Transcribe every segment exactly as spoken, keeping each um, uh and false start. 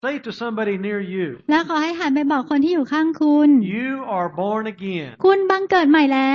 Say to somebody near you. และขอให้หันไปบอกคนที่อยู่ข้างคุณ You are born again. คุณบังเกิดใหม่แล้ว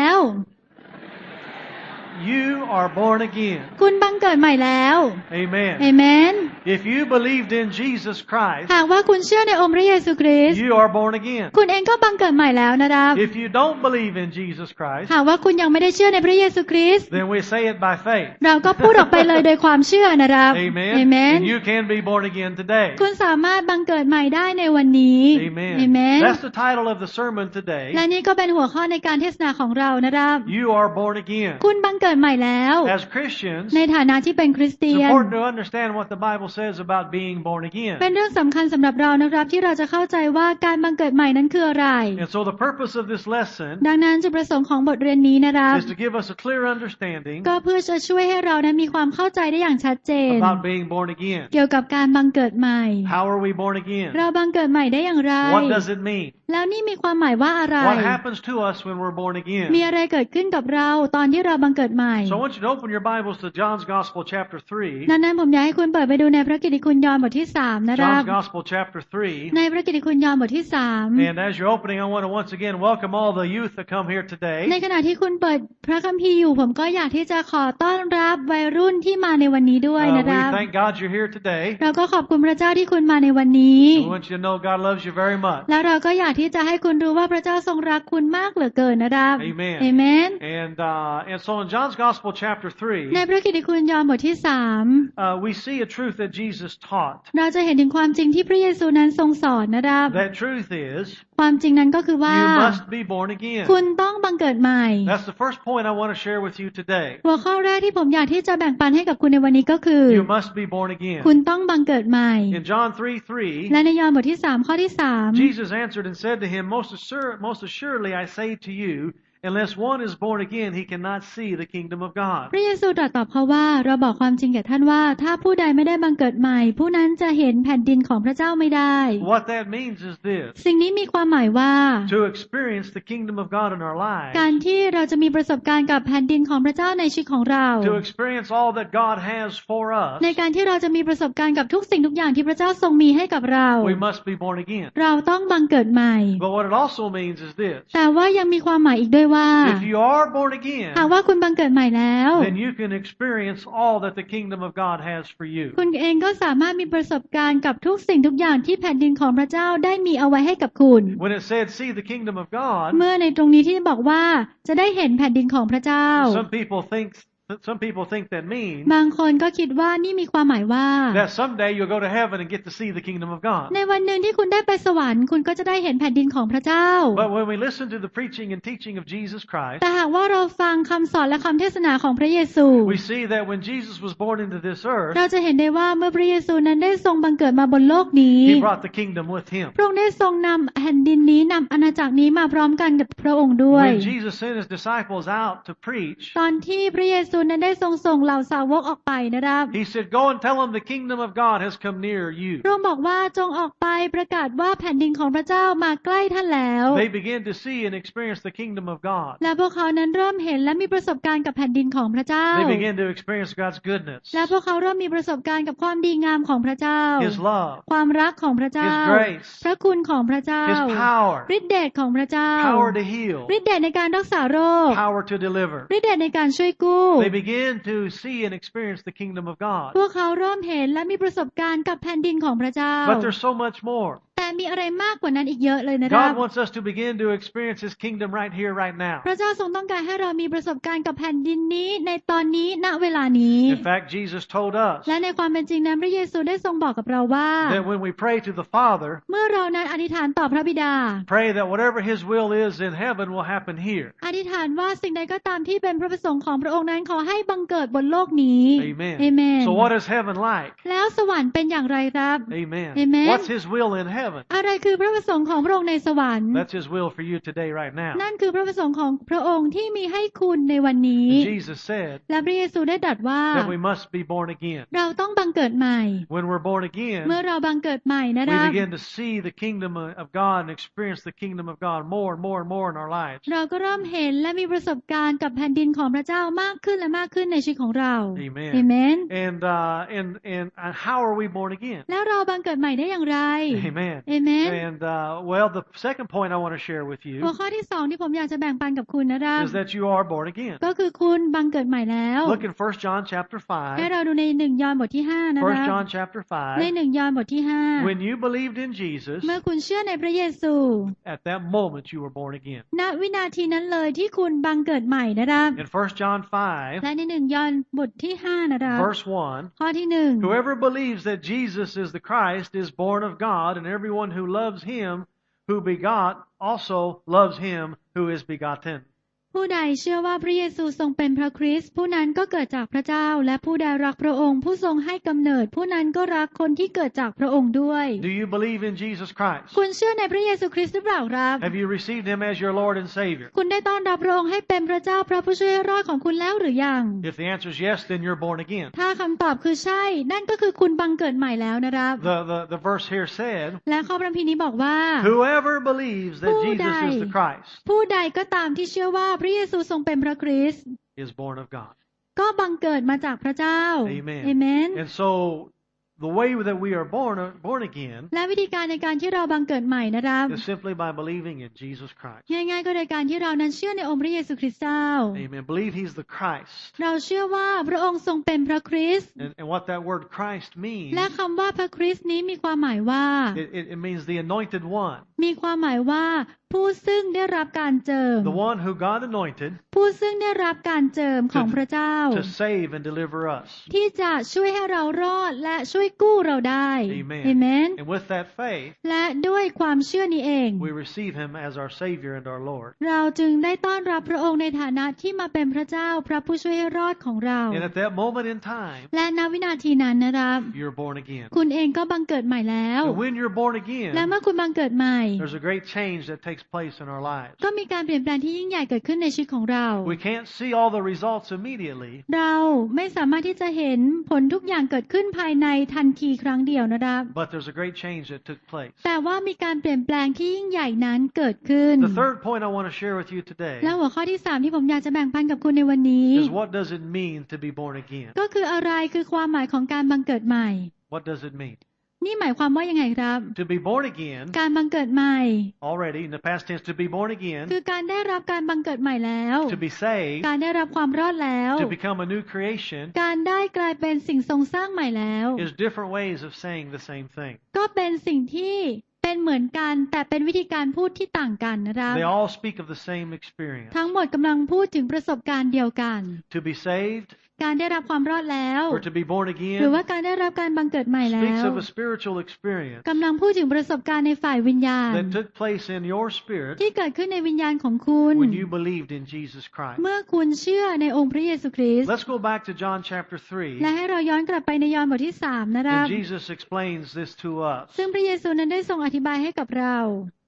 You are born again. คุณบังเกิดใหม่แล้ว Amen. Amen. If you believed in Jesus Christ, หากว่าคุณเชื่อในองค์พระเยซูคริสต์ you are born again. คุณเองก็บังเกิดใหม่แล้วนะครับ If you don't believe in Jesus Christ, หากว่าคุณยังไม่ได้เชื่อในพระเยซูคริสต์ then we say it by faith. เราก็พูดออกไปเลยโดยความเชื่อนะครับ Amen. Amen. And you can be born again today. คุณสามารถบังเกิดใหม่ได้ในวันนี้ Amen. Amen. That's the title of the sermon today. และนี่ก็เป็นหัวข้อในการเทศนาของเรานะครับ You are born again. คุณบังเกิดใหม่แล้ว As Christians, ในฐานะที่เป็นคริสเตี it's ยน important to understand what the Bible says about being born again. เป็นเรื่องสำคัญสำหรับเรานะครับที่เราจะเข้าใจว่าการบังเกิดใหม่นั้นคืออะไร And so the purpose of this lesson ดังนั้นจุดประสงค์ของบทเรียนนี้นะครับ is to give us a clear understanding ก็เพื่อจะช่วยให้เรานั้นมีความเข้าใจได้อย่างชัดเจน about being born again. เกี่ยวกับการบังเกิดใหม่ How are we born again? เราบังเกิดใหม่ได้อย่างไร What does it mean? แล้วนี่มีความหมายว่าอะไร What happens to us when we're born มี again? อะไรเกิดขึ้นกับเราตอนที่เราบังเกิดใหม่ So I want you to open your Bibles to John's Gospel chapter three. ดังนั้นผมอยากให้คุณเปิดไปดูในพระกิตติคุณยอห์นบทที่สามนะครับ John's Gospel chapter three. ในพระกิตติคุณยอห์นบทที่สาม And as you're opening, I want to once again welcome all the youth that come here ใน today. ขณะที่คุณเปิดพระคัมภีร์อยู่ผมก็อยากที่จะขอต้อนรับวัยรุ่นที่มาในวันนี้ด้วย Uh, นะครับ we thank God you're here today. เราก็ขอบคุณพระเจ้าที่คุณมาในวันนี้ We want you to know God loves you very much. แล้วเราก็อยากที่จะให้คุณรู้ว่าพระเจ้าทรงรักคุณมากเหลือเกินนะครับ Amen. เอเมน And uh, and so in John's Gospel chapter three, ในพระกิตติคุณยอห์นบทที่สาม uh, we see a truth that Jesus taught. เราจะเห็นถึงความจริงที่พระเยซูนั้นทรงสอนนะครับ That truth is, ความจริงนั้นก็คือว่า you must be born again. คุณต้องบังเกิดใหม่ That's the first point I want to share with you today. หัวข้อแรกที่ผมอยากที่จะแบ่งปันให้กับคุณในวันนี้ก็คือ You must be born again. คุณต้องบังเกิดใหม่ In John three three, และในยอห์นบทที่สามข้อที่สาม Jesus answered and said to him, Most assur- most assuredly I say to you, unless one is born again, he cannot see the kingdom of God. พระเยซูตรัสตอบเขาว่าเราบอกความจริงแก่ท่านว่าถ้าผู้ใดไม่ได้บังเกิดใหม่ผู้นั้นจะเห็นแผ่นดินของพระเจ้าไม่ได้ What that means is this: สิ่งนี้มีความหมายว่า to experience the kingdom of God in our lives, การที่เราจะมีประสบการณ์กับแผ่นดินของพระเจ้าในชีวิตของเรา to experience all that God has for us, ในการที่เราจะมีประสบการณ์กับทุกสิ่งทุกอย่างที่พระเจ้าทรงมีให้กับเรา we must be born again. เราต้องบังเกิดใหม่ But what it also means is this: แต่ว่ายังมีความหมายอีกด้วยว่า if you are born again, หากว่าคุณบังเกิดใหม่แล้ว then you can experience all that the kingdom of God has for you. คุณเองก็สามารถมีประสบการณ์กับทุกสิ่งทุกอย่างที่แผ่นดินของพระเจ้าได้มีเอาไว้ให้กับคุณ When it said, see the kingdom of God, เมื่อในตรงนี้ที่บอกว่าจะได้เห็นแผ่นดินของพระเจ้า some people think some people think that means บางคนก็คิดว่านี่มีความหมายว่า that someday you'll go to heaven and get to see the kingdom of God. ในวันหนึ่งที่คุณได้ไปสวรรค์คุณก็จะได้เห็นแผ่นดินของพระเจ้า But when we listen to the preaching and teaching of Jesus Christ, แต่หากว่าเราฟังคำสอนและคำเทศนาของพระเยซู we see that when Jesus was born into this earth, เราจะเห็นได้ว่าเมื่อพระเยซูนั้นได้ทรงบังเกิดมาบนโลกนี้ he brought the kingdom with him. พระองค์ได้ทรงนำแผ่นดินนี้นำอาณาจักรนี้มาพร้อมกันกับพระองค์ด้วย When Jesus sent his disciples out to preach, ตอนที่พระเยซูนั้นได้ทรงส่งเหล่าสาวกออกไปนะครับ he said, go and tell them the kingdom of God has come near you. พระองค์บอกว่าจงออกไปประกาศว่าแผ่นดินของพระเจ้ามาใกล้ท่านแล้ว They began to see and experience the kingdom of God. และพวกเขานั้นเริ่มเห็นและมีประสบการณ์กับแผ่นดินของพระเจ้า They began to experience God's goodness, และพวกเขาเริ่มมีประสบการณ์กับความดีงามของพระเจ้า his love, ความรักของพระเจ้า his grace, พระคุณของพระเจ้า his power, ฤทธิเดชของพระเจ้า power to heal, ฤทธิเดชในการรักษาโรค power to deliver. ฤทธิเดชในการช่วยกู้ They began to see and experience the kingdom of God. พวกเขาเริ่มเห็นและมีประสบการณ์กับแผ่นดินของพระเจ้า But there's so much more. แต่มีอะไรมากกว่านั้นอีกเยอะเลยนะครับ God wants us to begin to experience his kingdom right here, right now. พระเจ้าทรงต้องการให้เรามีประสบการณ์กับแผ่นดินนี้ในตอนนี้ณเวลานี้ In fact, Jesus told us และในความเป็นจริงนั้นพระเยซูได้ทรงบอกกับเราว่า that when we pray to the Father, เมื่อเรานั้นอธิษฐานต่อพระบิดา pray that whatever his will is in heaven will happen here. อธิษฐานว่าสิ่งใดก็ตามที่เป็นพระประสงค์ของพระองค์นั้นขอให้บังเกิดบนโลกนี้ Amen. Amen. So what is heaven like? แล้วสวรรค์เป็นอย่างไรครับ Amen. Amen. What's his will in heaven? อะไรคือพระประสงค์ของพระองค์ในสวรรค์ That's His will for you today, right now. นั่นคือพระประสงค์ของพระองค์ที่มีให้คุณในวันนี้ And Jesus said และพระเยซูได้ตรัสว่า that we must be born again. เราต้องบังเกิดใหม่ When we're born again, เมื่อเราบังเกิดใหม่นะ we ครับ begin to see the kingdom of God and experience the kingdom of God more and more and more in our lives. เราก็เริ่มเห็นและมีประสบการณ์กับแผ่นดินของพระเจ้ามากขึ้นและมากขึ้นในชีวิตของเรา Amen. Amen. And uh, and and uh, how are we born again? แล้วเราบังเกิดใหม่ได้อย่างไร Amen. Amen. And uh, well, the second point I want to share with หัว you ข้อที่สองที่ผมอยากจะแบ่งปันกับคุณนะครับ is that you are born again. ก็คือคุณบังเกิดใหม่แล้ว Look in First John chapter ให้ five. เราดูในหนึ่งยอห์นบทที่ห้านะค First รับ John chapter ใน five. หนึ่งยอห์นบทที่ห้า When you believed in Jesus, เมื่อคุณเชื่อในพระเยซู at that moment you were born again. ณวินาทีนั้นเลยที่คุณบังเกิดใหม่นะครับ In First John five, และในหนึ่งยอห์นบทที่ห้านะครับ verse one, ข้อที่หนึ่ง whoever believes that Jesus is the Christ is born of God, and everyone who loves him who begot also loves him who is begotten. ผู้ใดเชื่อว่าพระเยซูทรงเป็นพระคริสต์ผู้นั้นก็เกิดจากพระเจ้าและผู้ใดรักพระองค์ผู้ทรงให้กำเนิดผู้นั้นก็รักคนที่เกิดจากพระองค์ด้วย Do you believe in Jesus Christ? คุณเชื่อในพระเยซูคริสต์หรือเปล่าครับ Have you received him as your Lord and Savior? คุณได้ต้อนรับพระองค์ให้เป็นพระเจ้าพระผู้ช่วยให้รอดของคุณแล้วหรือยัง If the answer is yes, then you're born again. ถ้าคำตอบคือใช่นั่นก็คือคุณบังเกิดใหม่แล้วนะครับ The, the, the verse here said, และข้อพระคัมภีร์นี้บอกว่า whoever believes that Jesus is the Christ ผู้ใดก็ตามที่เชื่อว่าพระเยซูทรงเป็นพระคริสต์ is born of God. ก็บังเกิดมาจากพระเจ้า Amen. เอเมน And so the way that we are born, born again และวิธีการในการที่เราบังเกิดใหม่นะครับ is simply by believing in Jesus Christ. ง่ายๆก็โดยการที่เรานั้นเชื่อในองค์พระเยซูคริสต์เจ้า Amen. Believe he's the Christ. เราเชื่อว่าพระองค์ทรงเป็นพระคริสต์ And, and what that word Christ means, และคำว่าพระคริสต์นี้มีความหมายว่า it, it, it means the anointed one. มีความหมายว่าผู้ซึ่งได้รับการเจิม The one who God anointed ผู้ซึ่งได้รับการเจิมของพระเจ้า to save and deliver us. ที่จะช่วยให้เรารอดและช่วยกู้เราได้ Amen. เอเมน And with that faith, และด้วยความเชื่อนี้เอง we receive him as our Savior and our Lord. เราจึงได้ต้อนรับพระองค์ในฐานะที่มาเป็นพระเจ้าพระผู้ช่วยให้รอดของเรา And at that moment in time, และณวินาทีนั้นนะครับ you're born again. คุณเองก็บังเกิดใหม่แล้ว And when you're born และ again, เมื่อคุณบังเกิดใหม่ there's a great change that takes place in our lives. ก็มีการเปลี่ยนแปลงที่ยิ่งใหญ่เกิดขึ้นในชีวิตของเรา We can't see all the results immediately, เราไม่สามารถที่จะเห็นผลทุกอย่างเกิดขึ้นภายในทันทีครั้งเดียวนะครับ but there's a great change that took place. แต่ว่ามีการเปลี่ยนแปลงที่ยิ่งใหญ่นั้นเกิดขึ้น The third point I want to share with you today และหัวข้อที่สามที่ผมอยากจะแบ่งปันกับคุณในวันนี้ is what does it mean to be born again? ก็คืออะไรคือความหมายของการบังเกิดใหม่ What does it mean? นี่หมายความว่ายังไงครับ To be born again, การบังเกิดใหม่ already in the past tense, to be born คื again, อการได้รับการบังเกิดใหม่แล้ว to be saved, การได้รับความรอดแล้ว to become a new creation, การได้กลายเป็นสิ่งทรงสร้างใหม่แล้ว is different ways of saying the same thing. ก็เป็นสิ่งที่เป็นเหมือนกันแต่เป็นวิธีการพูดที่ต่างกันนะครับ They all speak of the same experience. ทั้งหมดกำลังพูดถึงประสบการณ์เดียวกัน To be saved, การได้รับความรอดแล้ว or to be born หรือ again, ว่าการได้รับการบังเกิดใหม่แล้ speaks ว of a spiritual experience กำลังพูดถึงประสบการณ์ในฝ่ายวิญญาณ that took place in your spirit ที่เกิดขึ้นในวิญญาณของคุณ when you believed in Jesus Christ. เมื่อคุณเชื่อในองค์พระเยซูคริสต์ Let's go back to John chapter three, และให้เราย้อนกลับไปในยอห์นบทที่สามนะครับ and Jesus explains this to us. ซึ่งพระเยซูนั้นได้ทรงอธิบายให้กับเรา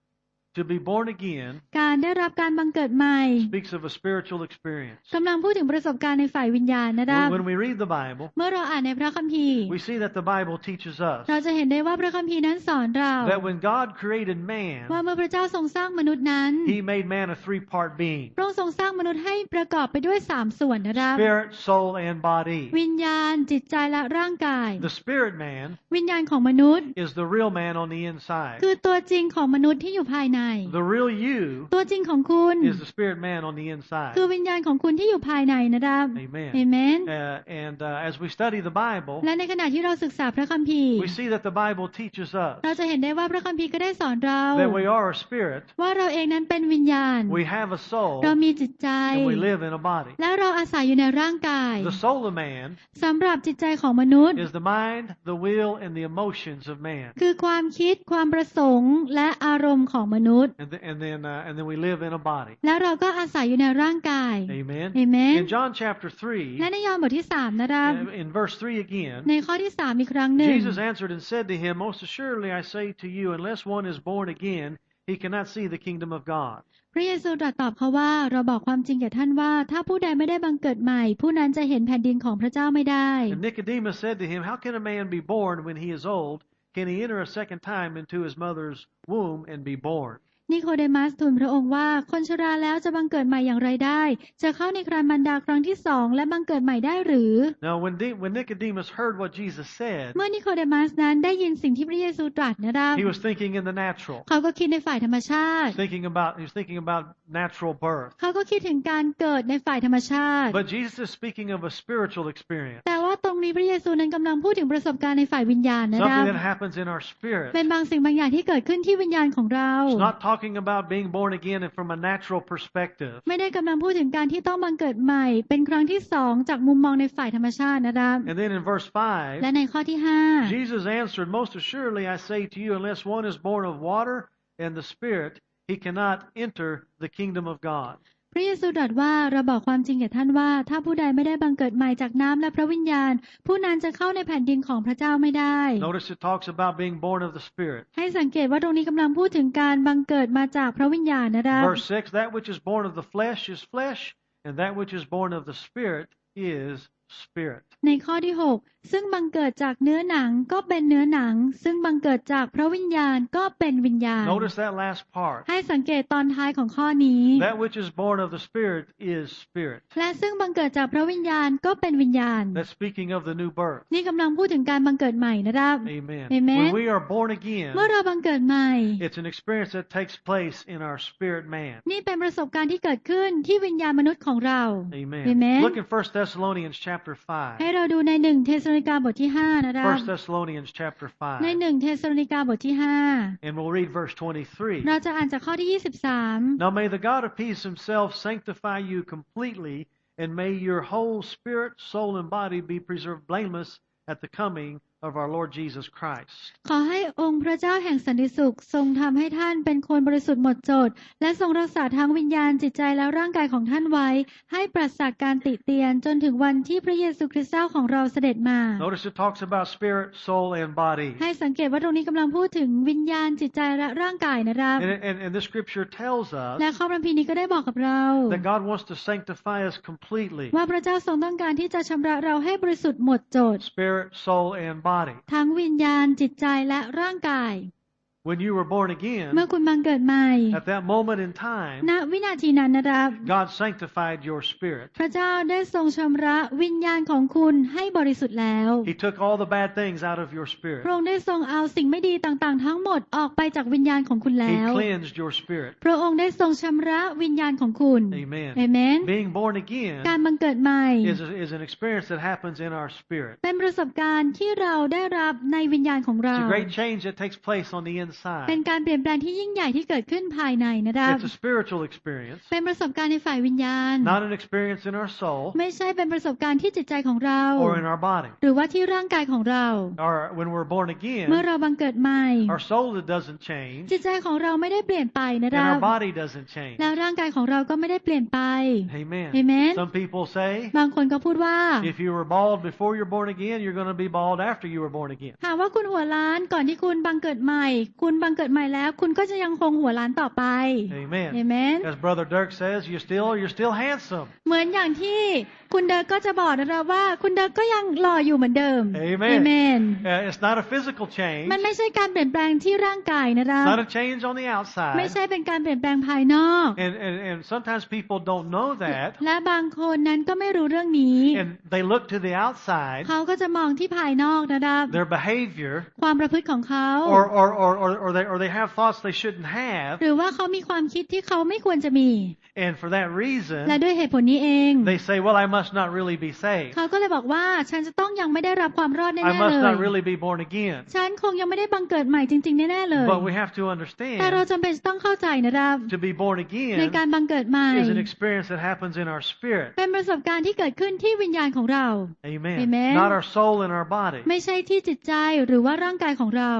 To be born again การได้รับการบังเกิดใหม่ speaks of a spiritual experience. กำลังพูดถึงประสบการณ์ในฝ่ายวิญญาณนะครับ When we read the Bible, เมื่อเราอ่านในพระคัมภีร์ we see that the Bible teaches us เราจะเห็นได้ว่าพระคัมภีร์นั้นสอนเรา that when God created ว่า man, เมื่อพระเจ้าทรงสร้างมนุษย์นั้น He made man a three-part being: พระองค์ทรงสร้างมนุษย์ให้ประกอบไปด้วยสามส่วนนะครับ spirit, soul, and body. วิญญาณจิตใจและร่างกาย The spirit man วิญญาณของมนุษย์ is the real man on the inside. คือตัวจริงของมนุษย์ที่อยู่ภายใน The real you ตัวจริงของคุณ is the spirit man on the inside. คือวิญญาณของคุณที่อยู่ภายในนะครับ Amen. เอเมน Uh, and uh, as we study the Bible, และในขณะที่เราศึกษาพระคัมภีร์ we see that the Bible teaches us เราจะเห็นได้ว่าพระคัมภีร์ก็ได้สอนเรา that we are a spirit, ว่าเราเองนั้นเป็นวิญญาณ we have a soul, เรามีจิตใจ and we live in a body. และเราอาศัยอยู่ในร่างกาย The soul of man สำหรับจิตใจของมนุษย์ is the mind, the will, and the emotions of man. คือความคิดความประสงค์และอารมณ์ของมนุษย์ and then and then, uh, and then we live in a body. และเราก็อาศัยอยู่ในร่างกาย Amen. Amen. In John chapter three, และในยอห์นบทที่สามนะครับ in verse three again, ในข้อที่สามอีกครั้งหนึ่ง Jesus answered and said to him, Most assuredly I say to you, unless one is born again, he cannot see the kingdom of God. พระเยซูตรัสตอบเขาว่าเราบอกความจริงแก่ท่านว่าถ้าผู้ใดไม่ได้บังเกิดใหม่ผู้นั้นจะเห็นแผ่นดินของพระเจ้าไม่ได้ And Nicodemus said to him, How can a man be born when he is old? Can he enter a second time into his mother's womb and be born? นิโคเดมัสทูลพระองค์ว่าคนชราแล้วจะบังเกิดใหม่อย่างไรได้จะเข้าในครรภ์มารดาครั้งที่สองและบังเกิดใหม่ได้หรือ Now when, De- when Nicodemus heard what Jesus said, เมื่อนิโคเดมัสนั้นได้ยินสิ่งที่พระเยซูตรัสนะครับ he was thinking in the natural. เขาก็คิดในฝ่ายธรรมชาติ Thinking about he was thinking about natural birth. เขาก็คิดถึงการเกิดในฝ่ายธรรมชาติ But Jesus is speaking of a spiritual experience. แต่ว่าตรงนี้พระเยซูนั้นกำลังพูดถึงประสบการณ์ในฝ่ายวิญญาณนะครั Something บ that happens in our spirit. เป็นบางสิ่งบางอย่างที่เกิดขึ้นที่วิญญาณของเรา It's not talking about being born again and from a natural perspective. ไม่ได้กำลังพูดถึงการที่ต้องบังเกิดใหม่เป็นครั้งที่สองจากมุมมองในฝ่ายธรรมชาตินะครับ And then in verse five, และในข้อที่ห้า Jesus answered, Most assuredly I say to you, unless one is born of water and the Spirit, he cannot enter the kingdom of God. พระเยซูตรัสว่าเราบอกความจริงแก่ท่านว่าถ้าผู้ใดไม่ได้บังเกิดใหม่จากน้ำและพระวิญญาณผู้นั้นจะเข้าในแผ่นดินของพระเจ้าไม่ได้ Notice it talks about being born of the Spirit. ให้สังเกตว่าตรงนี้กำลังพูดถึงการบังเกิดมาจากพระวิญญาณนะครับ Verse six, that which is born of the flesh is flesh, and that which is born of the Spirit is spirit. ในข้อที่หกซึ่งบังเกิดจากเนื้อหนังก็เป็นเนื้อหนังซึ่งบังเกิดจากพระวิญญาณก็เป็นวิญญาณ Notice that last part. ให้สังเกตตอนท้ายของข้อนี้ That which is born of the Spirit is spirit. และซึ่งบังเกิดจากพระวิญญาณก็เป็นวิญญาณ That's speaking of the new birth. นี่กำลังพูดถึงการบังเกิดใหม่นะครับ Amen. Amen. When we are born again, เมื่อเราบังเกิดใหม่ it's an experience that takes place in our spirit man. นี่เป็นประสบการณ์ที่เกิดขึ้นที่วิญญาณมนุษย์ของเรา Amen. Amen. Look in First Thessalonians chapter five. ให้เราดูในหนึ่งเทสโลนิกาบทที่ห้านะครับ First Thessalonians chapter ใน five. หนึ่งเทสโลนิกาบทที่ห้า And we'll read verse twenty-three. เราจะอ่านจากข้อที่ยี่สิบสาม Now may the God of peace himself sanctify you completely, and may your whole spirit, soul, and body be preserved blameless at the coming of our Lord Jesus Christ. ขอให้องค์พระเจ้าแห่งสันติสุขทรงทำให้ท่านเป็นคนบริสุทธิ์หมดจดและทรงรักษาทั้งวิญญาณจิตใจและร่างกายของท่านไว้ให้ปราศจากการติเตียนจนถึงวันที่พระเยซูคริสต์เจ้าของเราเสด็จมา Notice it talks about spirit, soul, and body. ให้สังเกตว่าตรงนี้กำลังพูดถึงวิญญาณจิตใจและร่างกายนะครับ And, and, and this scripture tells us และข้อพระคัมภีร์นี้ก็ได้บอกกับเรา that God wants to sanctify us completely. ว่าพระเจ้าทรงต้องการที่จะชำระเราให้บริสุทธิ์หมดจด Spirit, soul, and body. ทั้งวิญญาณจิตใจและร่างกาย When you were born again, เมื่อคุณบังเกิดใหม่ at that moment in time, ณวินาทีนั้นนะครับ God sanctified your spirit. พระเจ้าได้ทรงชำระวิญญาณของคุณให้บริสุทธิ์แล้ว He took all the bad things out of your พ spirit. ระองค์ได้ทรงเอาสิ่งไม่ดีต่างๆทั้งหมดออกไปจากวิญญาณของคุณ He แล้ว cleansed your spirit. พระองค์ได้ทรงชำระวิญญาณของคุณ Amen. เอเมน Being born again การบังเกิดใหม่ is, a, is an experience that happens in our spirit. เป็นประสบการณ์ที่เราได้รับในวิญญาณของเรา It's a great change that takes place on the เป็น inside. การเปลี่ยนแปลงที่ยิ่งใหญ่ที่เกิดขึ้นภายในนะครับ It's a spiritual experience, เป็นประสบการณ์ในฝ่ายวิญญาณ not an experience in our soul ไม่ใช่เป็นประสบการณ์ที่จิตใจของเรา or in our body. หรือว่าที่ร่างกายของเรา Or when we're born เมื่อ again, เราบังเกิดใหม่ our soul doesn't change จิตใจของเราไม่ได้เปลี่ยนไปนะค and รับ our body doesn't change. แล้วร่างกายของเราก็ไม่ได้เปลี่ยนไป Amen. Amen. Some people say บางคนก็พูดว่า if you were bald before you're born again, you're going to be bald after you were born again. หากว่าคุณหัวล้านก่อนที่คุณบังเกิดใหม่ คุณบังเกิดใหม่แล้ว คุณก็จะยังคงหัวล้านต่อไป Amen. Amen. As Brother Dirk says, you're still you're still handsome. เหมือนอย่างที่คุณเดิร์กก็จะบอกนะครับว่าคุณเดิร์กก็ยังหล่ออยู่เหมือนเดิม Amen. Amen. Uh, it's not a physical change. มันไม่ใช่การเปลี่ยนแปลงที่ร่างกายนะครับ It's not a change on the ไม่ outside. ใช่เป็นการเปลี่ยนแปลงภายนอก And, and and sometimes people don't know that, และบางคนนั้นก็ไม่รู้เรื่องนี้ and they look to the outside, เขาก็จะมองที่ภายนอกนะครับ their behavior, ความประพฤติของเขา or or or or, or they or they have thoughts they shouldn't have, หรือว่าเขามีความคิดที่เขาไม่ควรจะมี and for that และ reason, ด้วยเหตุผลนี้เอง they say, "Well, I must not really be saved. เขาก็เลยบอกว่าฉันจะต้องยังไม่ได้รับความรอดแน่ I ๆ must เล not ย really be born again." ฉันคงยังไม่ได้บังเกิดใหม่จริงๆแน่ๆเลย But we have to แต่เรา understand จำเป็นต้องเข้าใจนะครับ to be born ใน again การบังเกิดใหม่ is an experience that happens in our spirit. เป็นประสบการณ์ที่เกิดขึ้นที่วิญญาณของเรา Amen. Amen. Not our soul and our body. ไม่ใช่ที่จิตใจหรือว่าร่างกายของเรา Now,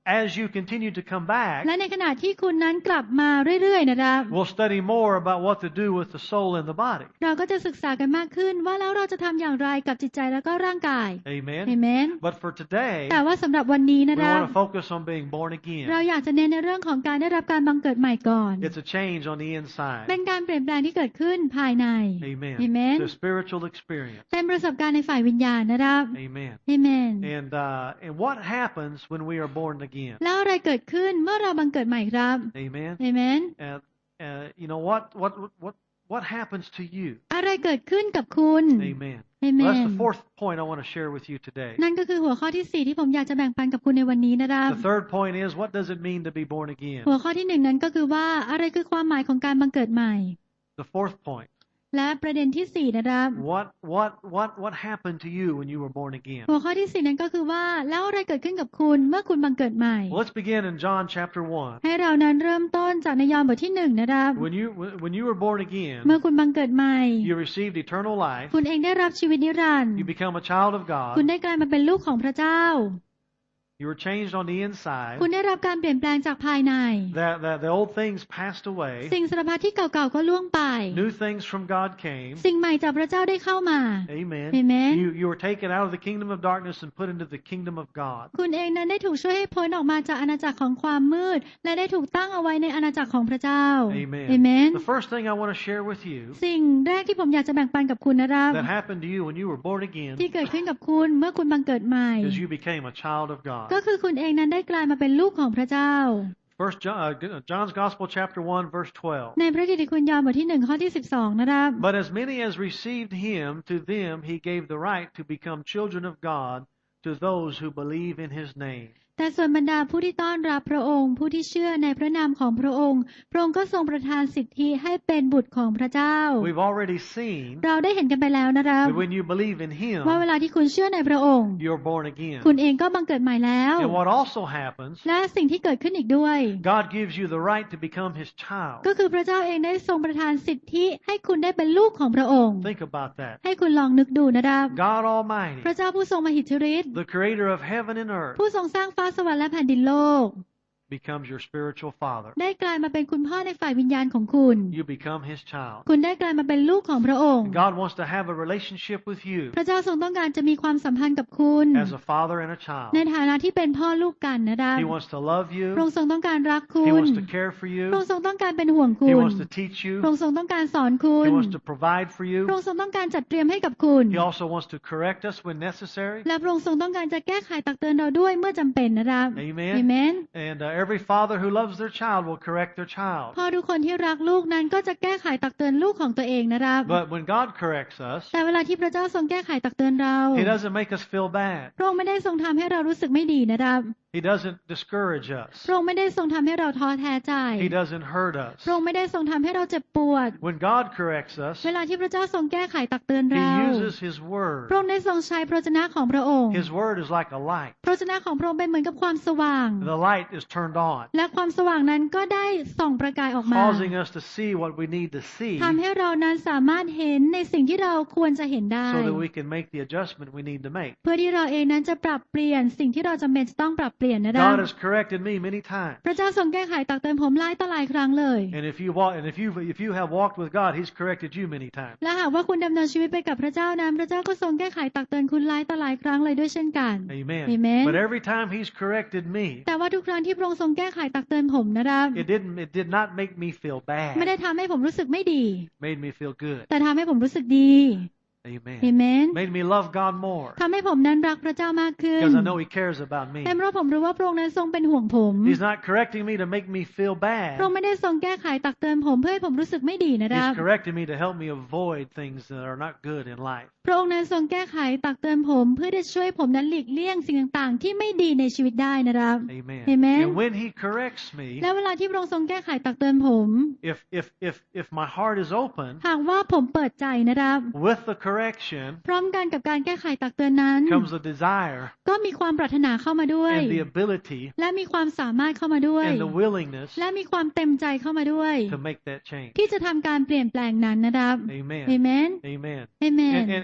as you continue to come back, และในขณะที่คุณนั้นกลับมาเรื่อยๆนะครับ we'll study more about what to do with the soul and the body. เราก็จะศึกษากันมากขึ้นว่าแล้วเราจะทำอย่างไรกับจิตใจแล้วก็ร่างกาย Amen. Amen. But for today, แต่ว่าสำหรับวันนี้ we นะครับ want to focus on being born เรา again. อยากจะเน้นในเรื่องของการได้รับการบังเกิดใหม่ก่อน It's a change on the inside. เป็นการเปลี่ยนแปลงที่เกิดขึ้นภายใน Amen. Amen. It's a spiritual experience. เป็นประสบการณ์ในฝ่ายวิญญาณนะครับ Amen. Amen. And uh, and what happens when we are born again? แล้วอะไรเกิดขึ้นเมื่อเราบังเกิดใหม่ครับ Amen. Amen. And uh, you know what what what what happens to you? อะไรเกิดขึ้นกับคุณ Amen. Amen. Well, that's the fourth point I want to share with you today. นั่นก็คือหัวข้อที่สี่ที่ผมอยากจะแบ่งปันกับคุณในวันนี้นะครับ The third point is, what does it mean to be born again? หัวข้อที่หนึ่งนั้นก็คือว่าอะไรคือความหมายของการบังเกิดใหม่ The fourth point, และประเด็นที่สี่นะครับ what what what what happened to you when you were born again? หัวข้อที่สี่นั้นก็คือว่าแล้วอะไรเกิดขึ้นกับคุณเมื่อคุณบังเกิดใหม่ Well, let's begin in John chapter one. ให้เรานั้นเริ่มต้นจากในยอห์นบทที่หนึ่งนะครับ When you when you were born เมื่อ again, คุณบังเกิดใหม่ you received eternal life. คุณเองได้รับชีวิตนิรันดร์ You become a child of คุณ God. ได้กลายมาเป็นลูกของพระเจ้า You were changed on the inside. คุณได้รับการเปลี่ยนแปลงจากภายใน That that the old things passed away. สิ่งสารพัดที่เก่าๆก็ล่วงไป New things from God came. สิ่งใหม่จากพระเจ้าได้เข้ามา Amen. Amen. You you were taken out of the kingdom of darkness and put into the kingdom of God. คุณเองนั้นได้ถูกช่วยให้พ้นออกมาจากอาณาจักรของความมืดและได้ถูกตั้งเอาไว้ในอาณาจักรของพระเจ้า Amen. Amen. The first thing I want to share with you สิ่งแรกที่ผมอยากจะแบ่งปันกับคุณนะครับ that happened to you when you were born again ที่เกิดขึ้นกับคุณเมื่อคุณบังเกิดใหม่ is you became a child of ก็ God. คือคุณเองนั้นได้กลายมาเป็นลูกของพระเจ้า First John, uh, John's Gospel chapter one verse twelve. ในพระกิตติคุณยอห์นบทที่หนึ่งข้อที่สิบสองนะครับ But as many as received him, to them he gave the right to become children of God, to those who believe in his name. แต่ส่วนบรรดาผู้ที่ต้อนรับพระองค์ผู้ที่เชื่อในพระนามของพระองค์พระองค์ก็ทรงประทานสิทธิให้เป็นบุตรของพระเจ้า We've already seen เราได้เห็นกันไปแล้วนะครับ that when you believe in him, ว่าเวลาที่คุณเชื่อในพระองค์ you're born again. คุณเองก็บังเกิดใหม่แล้ว And what also happens, และสิ่งที่เกิดขึ้นอีกด้วย God gives you the right to become his child. ก็คือพระเจ้าเองได้ทรงประทานสิทธิให้คุณได้เป็นลูกของพระองค์ Think about that. ให้คุณลองนึกดูนะครับ God Almighty, พระเจ้าผู้ทรงมหิทธิฤทธิ์ the creator of heaven and earth, ผู้ทรงสร้างฟ้าสวรรค์และแผ่นดินโลก becomes your spiritual father. ได้กลายมาเป็นคุณพ่อในฝ่ายวิญญาณของคุณ You become his child. คุณได้กลายมาเป็นลูกของพระองค์ God wants to have a relationship with you พระเจ้าทรงต้องการจะมีความสัมพันธ์กับคุณ as a father and a ใน child. ฐานะที่เป็นพ่อลูกกันนะครับ He wants to love พระอง you. ค์ทรงต้องการรักคุ He ณ wants to care for พระอง you. ค์ทรงต้องการเป็นห่วงคุ He ณ wants to teach พระอง you. ค์ทรงต้องการสอนคุณ He wants to provide for พระอง you. ค์ทรงต้องการจัดเตรียมให้กับคุณ He also wants to correct us when necessary. และพระองค์ทรงต้องการจะแก้ไขตักเตือนเราด้วยเมื่อจำเป็นนะครับ Amen. Amen. And uh, every father who loves their child will correct their child. พ่อทุกคนที่รักลูกนั้นก็จะแก้ไขตักเตือนลูกของตัวเองนะครับ But when God corrects us, แต่เวลาที่พระเจ้าทรงแก้ไขตักเตือนเรา He doesn't make us feel bad. พระองค์ไม่ได้ทรงทำให้เรารู้สึกไม่ดีนะครับ He doesn't discourage us. พระองค์ไม่ได้ทรงทำให้เราท้อแท้ใจ He doesn't hurt us. พระองค์ไม่ได้ทรงทำให้เราเจ็บปวด When God corrects us, เวลาที่พระเจ้าทรงแก้ไขตักเตือนเรา He uses His พระอง word. ค์ได้ทรงใช้พระวจนะของพระองค์ His word is like a light. พระวจนะของพระองค์เป็นเหมือนกับความสว่าง The light is turned on, และความสว่างนั้นก็ได้ส่องประกายออกมา causing us to see what we need to see ทำให้เรานั้นสามารถเห็นในสิ่งที่เราควรจะเห็นได้ so that we can make the adjustment we need to make. เพื่อที่เราเองนั้นจะปรับเปลี่ยนสิ่งที่เราจำเป็นจะต้องปรับเปลี่ยนนะครั God บ has corrected me many times. พระเจ้าทรงแก้ไขตักเตือนผมหลายต่อหลายครั้งเลย And if you walk, and if you if you have walked with God, He's corrected you many times. และหากว่าคุณดำเนินชีวิตไปกับพระเจ้านั้นพระเจ้าก็ทรงแก้ไขตักเตือนคุณหลายต่อหลายครั้งเลยด้วยเช่นกัน Amen. Amen. But every time He's corrected me, แต่ว่าทุกครั้งที่พระองค์ทรงแก้ไขตักเตือนผมนะครับ it didn't it did not make me feel ไม่ได้ bad. ทำให้ผมรู้สึกไม่ดี Made me feel good. แต่ทำให้ผมรู้สึกดี Amen. เอเมน Made me love God more ทำให้ผมนั้นรักพระเจ้ามากขึ้น because I know He cares about me. แต่เพราะผมรู้ว่าพระองค์นั้นทรงเป็นห่วงผม He's not correcting me to make me feel พระองค์ bad. ไม่ได้ทรงแก้ไขตักเตือนผมเพื่อให้ผมรู้สึกไม่ดีนะครับ He's correcting me to help me avoid things that are not good in life. พระองค์นั้นทรงแก้ไขตักเตือนผมเพื่อที่จะช่วยผมนั้นหลีกเลี่ยงสิ่งต่างๆ ที่ไม่ดีในชีวิตได้นะครับ Amen. Amen. And when He corrects me, และเวลาที่พระองค์ทรงแก้ไขตักเตือนผม if if if if my heart is open หากว่าผมเปิดใจนะครับ with the correction พร้อมกันกับการแก้ไขตักเตือนนั้น comes the desire ก็มีความปรารถนาเข้ามาด้วย and the ability และมีความสามารถเข้ามาด้วย and the willingness และมีความเต็มใจเข้ามาด้วย to make that change. ที่จะทำการเปลี่ยนแปลงนั้นนะครับ Amen. เอเมน Amen. เอเมน And, and,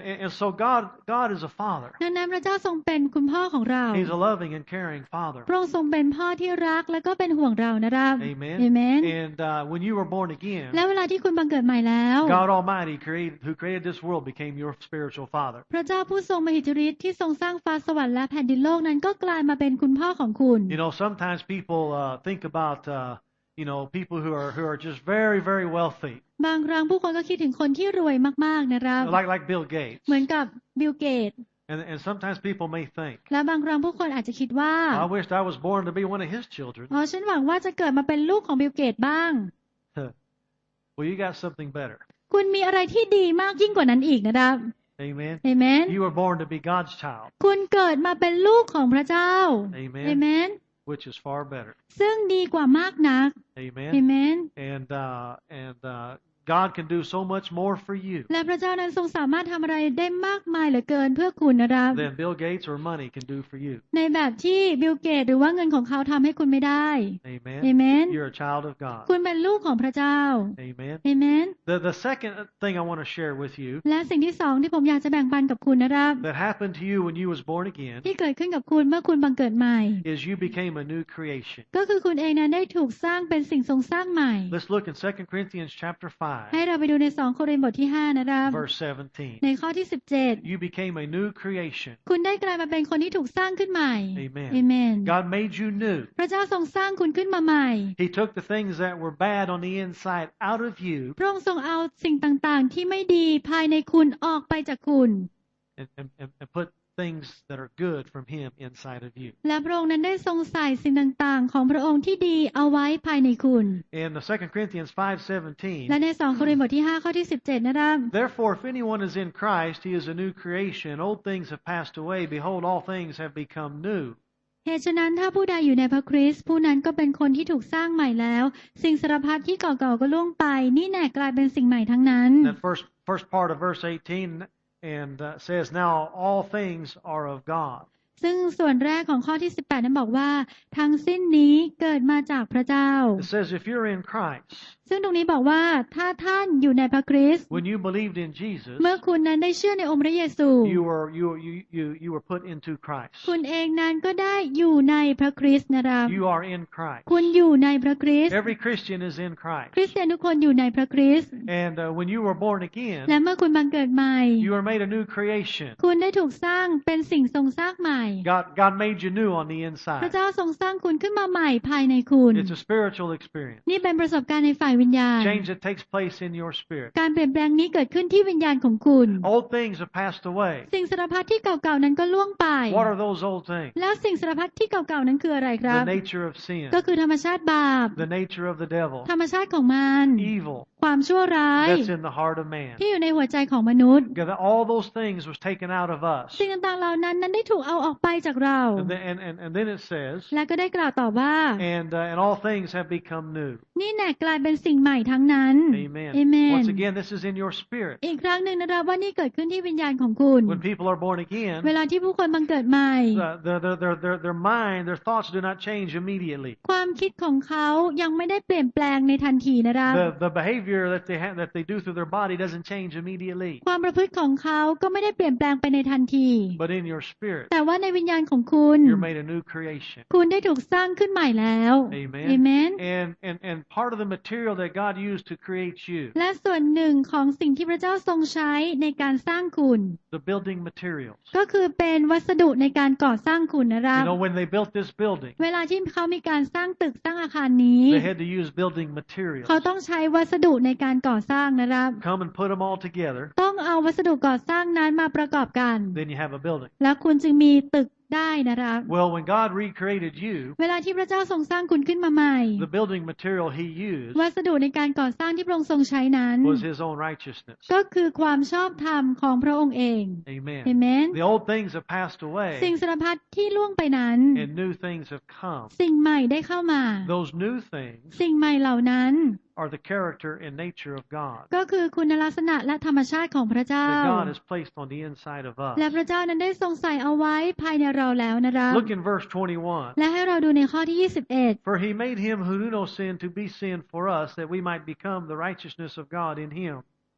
and so God, God is a father. ดังนั้นพระเจ้าทรงเป็นคุณพ่อของเรา He's a loving and caring father. พระองค์ทรงเป็นพ่อที่รักและก็เป็นห่วงเรานะครับ Amen. Amen. And uh, when you were born again, และเวลาที่คุณบังเกิดใหม่แล้ว God Almighty, created, who created this world, became your spiritual father. พระเจ้าผู้ทรงมหิทธิฤทธิ์ที่ทรงสร้างฟ้าสวรรค์และแผ่นดินโลกนั้นก็กลายมาเป็นคุณพ่อของคุณ You know, sometimes people uh, think about, uh, you know, people who are who are just very, very wealthy. บางครั้งผู้คนก็คิดถึงคนที่รวยมากๆนะครับ Like like Bill Gates. เหมือนกับบิลเกต And and sometimes people may think, และบางครั้งผู้คนอาจจะคิดว่า I wished I was born to be one of his children. อ๋อฉันหวังว่าจะเกิดมาเป็นลูกของบิลเกตบ้าง Well, you got something better. คุณมีอะไรที่ดีมากยิ่งกว่านั้นอีกนะครับ Amen. Amen. You were born to be God's child. คุณเกิดมาเป็นลูกของพระเจ้า Amen. Amen. Which is far better. ซึ่งดีกว่ามากนัก Amen. Amen. And uh, and uh, God can do so much more for you และพระเจ้านั้นทรงสามารถทำอะไรได้มากมายเหลือเกินเพื่อคุณนะครับ than Bill Gates or money can do for you. ในแบบที่บิลเกตหรือว่าเงินของเขาทำให้คุณไม่ได้ Amen. Amen. You're a child of God. คุณเป็นลูกของพระเจ้า Amen. Amen. The the second thing I want to share with you และสิ่งที่สองที่ผมอยากจะแบ่งปันกับคุณนะครับ that happened to you when you was born again ที่เกิดขึ้นกับคุณเมื่อคุณบังเกิดใหม่ is you became a new creation. ก็คือคุณเองนั้นได้ถูกสร้างเป็นสิ่งทรงสร้างใหม่ Let's look in Second Corinthians chapter five, ให้เราไปดูในสองโครินธ์บทที่ห้านะครับ verse seventeen. ในข้อที่สิบเจ็ด You became a new creation. คุณได้กลายมาเป็นคนที่ถูกสร้างขึ้นใหม่ Amen. Amen. God made you new. พระเจ้าทรงสร้างคุณขึ้นมาใหม่ He took the things that were bad on the inside out of you พระองค์ทรงเอาสิ่งต่างๆที่ไม่ดีภายในคุณออกไปจากคุณ and, and, and and put things that are good from Him inside of you. และพระองค์นั้นได้ทรงใส่สิ่งต่างๆของพระองค์ที่ดีเอาไว้ภายในคุณ In the Second Corinthians five seventeen, และในสองโครินธ์บทที่ห้าข้อที่สิบเจ็ดนะครับ therefore, if anyone is in Christ, he is a new creation. Old things have passed away. Behold, all things have become new. เหตุฉะนั้นถ้าผู้ใดอยู่ในพระคริสต์ผู้นั้นก็เป็นคนที่ถูกสร้างใหม่แล้ว สิ่งสารพัดที่เก่าๆก็ล่วงไปนี่แน่กลายเป็นสิ่งใหม่ทั้งนั้น That first first part of verse eighteen and uh, says, now all things are of God. ซึ่งส่วนแรกของข้อที่สิบแปดนั้นบอกว่าทั้งสิ้นนี้เกิดมาจากพระเจ้า It says, if you're in Christ, ซึ่งตรงนี้บอกว่าถ้าท่านอยู่ในพระคริสต์ when you believed in Jesus, เมื่อคุณนั้นได้เชื่อในองค์พระเยซู you were you you you you were put into Christ. คุณเองนั้นก็ได้อยู่ในพระคริสต์นะครับ You are in Christ. คุณอยู่ในพระคริสต์ Every Christian is in ค Christ. ริสเตียนทุกคนอยู่ในพระคริสต์ And uh, when you were born และ again, เมื่อคุณบังเกิดใหม่ you were made a new creation. คุณได้ถูกสร้างเป็นสิ่งทรงสร้างใหม่ God God made you new on the พระ inside. เจ้าทรงสร้างคุณขึ้นมาใหม่ภายในคุณ It's a spiritual experience. นี่เป็นประสบการณ์ในฝ่ายวิญญาณ Change that takes place in your spirit. การเปลี่ยนแปลงนี้เกิดขึ้นที่วิญญาณของคุณ Old things have passed away. สิ่งสารพัดที่เก่าๆนั้นก็ล่วงไป What are those old things? แล้วสิ่งสารพัดที่เก่าๆนั้นคืออะไรครับ The nature of sin, ก็คือธรรมชาติบาป the nature of the devil, ธรรมชาติของมัน evil ความชั่วร้าย that's in the heart of man. ที่อยู่ในหัวใจของมนุษย์ God, all those things was taken out of us. สิ่งต่างๆเหล่านั้นนั้นได้ถูกเอาออกไปจากเรา And then, and, and, and then it says, และก็ได้กล่าวต่อว่า and uh, and all things have become new. นี่แน่กลายเป็นสิ่งใหม่ทั้งนั้น Amen. Amen. Once again, this is in your spirit. อีกครั้งหนึ่งนะครับว่านี่เกิดขึ้นที่วิญญาณของคุณ When people are born again, เวลาที่ผู้คนบังเกิดใหม่ the, the, the, their, their, their mind, their thoughts do not change immediately. ความคิดของเขายังไม่ได้เปลี่ยนแปลงในทันทีนะครับ The, the behavior that they have, that they do through their body doesn't change immediately. ความประพฤติของเขาก็ไม่ได้เปลี่ยนแปลงไปในทันที But in your spirit, แต่ว่าในวิญญาณของคุณ you're made a new creation. คุณได้ถูกสร้างขึ้นใหม่แล้ว Amen. Amen. And, and, and part of the material that God used to create you, และส่วนหนึ่งของสิ่งที่พระเจ้าทรงใช้ในการสร้างคุณ the building materials. ก็คือเป็นวัสดุในการก่อสร้างคุณนะครับ You know, when they built this building, เวลาที่เขามีการสร้างตึกสร้างอาคารนี้ they had to use building materials. เขาต้องใช้วัสดุในการก่อสร้างนะครับ Come and put them all together, ต้องเอาวัสดุก่อสร้างนั้นมาประกอบกัน then you have a building. แล้วคุณจึงมีตึกได้นะครับ Well, when God recreated you, เวลาที่พระเจ้าทรงสร้างคุณขึ้นมาใหม่ the building material He used วัสดุในการก่อสร้างที่พระองค์ทรงใช้นั้น was His own righteousness. ก็คือความชอบธรรมของพระองค์เอง Amen. Amen. The old things have passed away, สิ่งสารพัดที่ล่วงไปนั้น and new things have come. สิ่งใหม่ได้เข้ามา Those new things สิ่งใหม่เหล่านั้น are the character and nature of God ก็คือคุณลักษณะและธรรมชาติของพระเจ้า that God has placed on the inside of us. และพระเจ้านั้นได้ทรงใส่เอาไว้ภายในเราแล้วนะครับ Look in verse twenty-one. และให้เราดูในข้อที่ยี่สิบเอ็ด For He made Him who knew no sin to be sin for us, that we might become the righteousness of God in Him.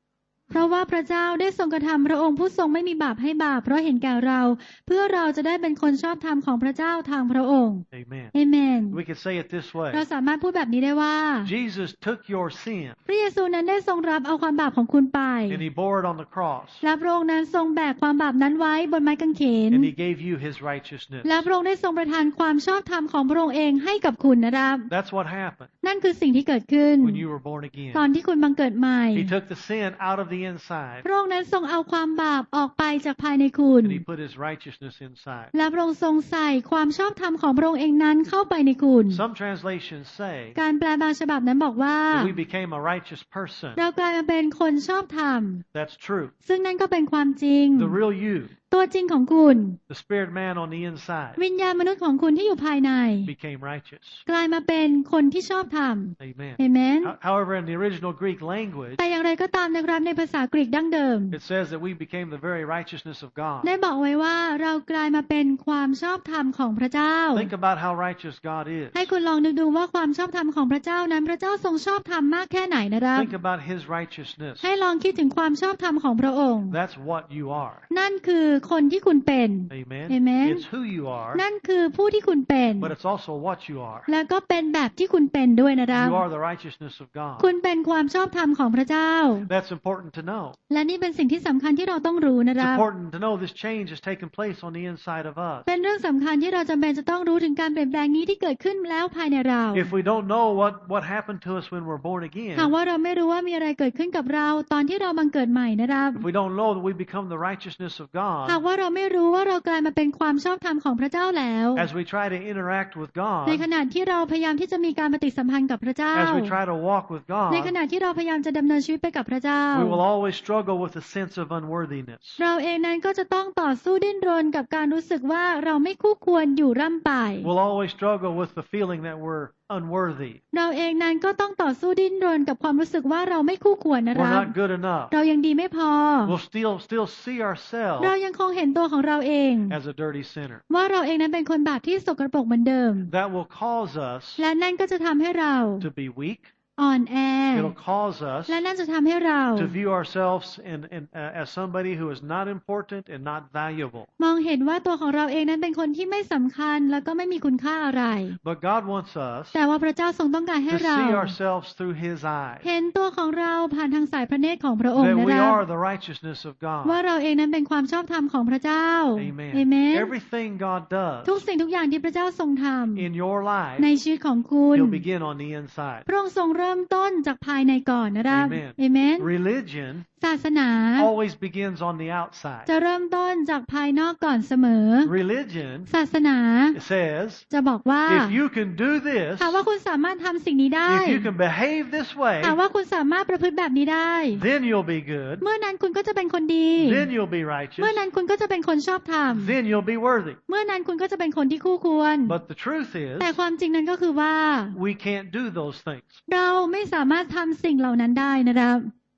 เพราะว่าพระเจ้าได้ทรงกระทำพระองค์ผู้ทรงไม่มีบาปให้บาปเพราะเห็นแก่เราเพื่อเราจะได้เป็นคนชอบธรรมของพระเจ้าทางพระองค์ Amen. Amen. We can say it this way. เราสามารถพูดแบบนี้ได้ว่า Jesus took your sin พระเยซูนั้นได้ทรงรับเอาความบาปของคุณไป and he bore it on the cross และพระองค์นั้นทรงแบกความบาปนั้นไว้บนไม้กางเขน and he gave you his righteousness. และพระองค์ได้ทรงประทานความชอบธรรมของพระองค์เองให้กับคุณนะครับ That's what happened นั่นคือสิ่งที่เกิดขึ้น when you were born again. ตอนที่คุณบังเกิดใหม่ He took the sin out of the inside พระองค์นั้นทรงเอาความบาปออกไปจากภายในคุณ and he put his righteousness inside. และพระองค์ทรงใส่ความชอบธรรมของพระองค์เองนั้นเข้าไปในคุณ Some translations say การแปลบางฉบับนั้นบอกว่า that we became a righteous person. เรากลายมาเป็นคนชอบธรรม That's true. ซึ่งนั่นก็เป็นความจริง The real you, ตัวจริงของคุณ the spirit man on the inside, วิญญาณมนุษย์ของคุณที่อยู่ภายใน became righteous. กลายมาเป็นคนที่ชอบธรรม Amen. เอเมน Ho- However, in the original Greek language, แต่อย่างไรก็ตามนะครับในภาษากรีกดั้งเดิม it says that we became the very righteousness of God. ได้บอกไว้ว่าเรากลายมาเป็นความชอบธรรมของพระเจ้า Think about how righteous God is. ให้คุณลองนึกดูว่าความชอบธรรมของพระเจ้านั้นพระเจ้าทรงชอบธรรมมากแค่ไหนนะครับ Think about his righteousness. ให้ลองคิดถึงความชอบธรรมของพระองค์ That's what you are. นั่นคือคนที่คุณเป็น Amen. Amen. It's who you are, นั่นคือผู้ที่คุณเป็น but it's also what you are. แล้วก็เป็นแบบที่คุณเป็นด้วยนะครับ You are the righteousness of God. คุณเป็นความชอบธรรมของพระเจ้า That's important to know. และนี่เป็นสิ่งที่สำคัญที่เราต้องรู้นะค It's รับ important to know this change has taken place on the inside of us. เป็นเรื่องสำคัญที่เราจำเป็นจะต้องรู้ถึงการเปลี่ยนแปลงนี้ที่เกิดขึ้นแล้วภายในเรา If we don't know what, what happened to us when we're born again, หากว่าเราไม่รู้ว่ามีอะไรเกิดขึ้นกับเราตอนที่เราบังเกิดใหม่นะครับ if we don't know that we become the righteousness of หาก God, ว่าเราไม่รู้ว่าเรากลายมาเป็นความชอบธรรมของพระเจ้าแล้ว as we try to interact with ใน God, ขณะที่เราพยายามที่จะมีการปฏิสัมพันธ์กับพระเจ้า as we try to walk with ใน God, ขณะที่เราพยายามจะดำเนินชีวิตไปกับพระเจ้า we will always struggle with a sense of unworthiness. เราเองนั้นก็จะต้องต่อสู้ดิ้นรนกับการรู้สึกว่าเราไม่คู่ควรอยู่ร่ำไป We'll always struggle with the feeling that we're unworthy. เราเองนั้นก็ต้องต่อสู้ดิ้นรนกับความรู้สึกว่าเราไม่คู่ควรนะค We're รับ not good enough. เรายังดีไม่พอ We'll still still see ourselves เรายังคงเห็นตัวของเราเอง as a dirty sinner. ว่าเราเองนั้นเป็นคนบาปที่สกปรกเหมือนเดิม That will cause us และนั่นก็จะทำให้เรา to be weak. อ่อนแอ It'll cause us และนั่นจะทำให้เรา to view ourselves in, in, uh, as somebody who is not important and not valuable. มองเห็นว่าตัวของเราเองนั้นเป็นคนที่ไม่สำคัญและก็ไม่มีคุณค่าอะไร But God wants us แต่ว่าพระเจ้าทรงต้องการให้ to เรา see ourselves through His eyes. เห็นตัวของเราผ่านทางสายพระเนตรของพระองค์ That นะ we ครับ are the righteousness of ว่า God. เราเองนั้นเป็นความชอบธรรมของพระเจ้า Amen. เอเมน Everything God does ทุกสิ่งทุกอย่างที่พระเจ้าทรงท in your ำใน life, ชีวิตของคุณ He'll begin on the inside. พระองค์ทรงเริ่มต้นจากภายในก่อนนะครับ Amen. เอเมน Religion ศาสนา always begins on the outside. จะเริ่มต้นจากภายนอกก่อนเสมอ Religion ศาสนา says, จะบอกว่า if you can do this, หากว่าคุณสามารถทำสิ่งนี้ได้ if you can behave this way, หากว่าคุณสามารถประพฤติแบบนี้ได้ then you'll be good. เมื่อนั้นคุณก็จะเป็นคนดี Then you'll be เมื่อ righteous. นั้นคุณก็จะเป็นคนชอบธรรม Then you'll be worthy. เมื่อนั้นคุณก็จะเป็นคนที่คู่ควร But the truth is, แต่ความจริงนั้นก็คือว่า we can't do those things เราไม่สามารถทำสิ่งเหล่านั้นได้นะครับ